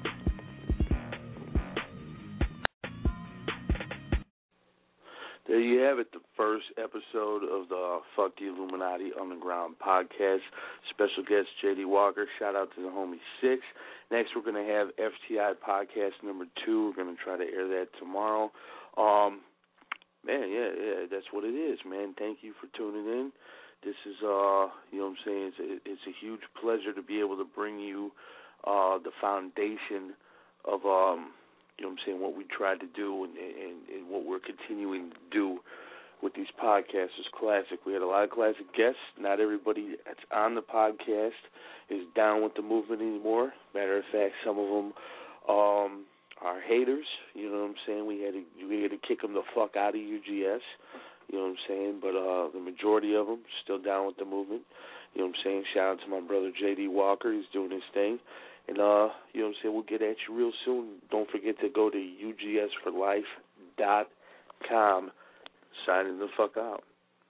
There you have it, the first episode of the Fuck the Illuminati Underground podcast. Special guest J D Walker. Shout out to the homie Six. Next, we're going to have F T I podcast number two. We're going to try to air that tomorrow. Um, man, yeah, yeah, that's what it is, man. Thank you for tuning in. This is, uh, you know what I'm saying, it's a, it's a huge pleasure to be able to bring you uh, the foundation of, um, you know what I'm saying, what we tried to do and, and, and what we're continuing to do with these podcasts is classic. We had a lot of classic guests. Not everybody that's on the podcast is down with the movement anymore. Matter of fact, some of them um, are haters. You know what I'm saying? We had to we had to kick them the fuck out of U G S. You know what I'm saying? But uh, the majority of them still down with the movement. You know what I'm saying? Shout out to my brother J D Walker. He's doing his thing. And, uh, you know what I'm saying, we'll get at you real soon. Don't forget to go to U G S for life dot com. Signing the fuck out.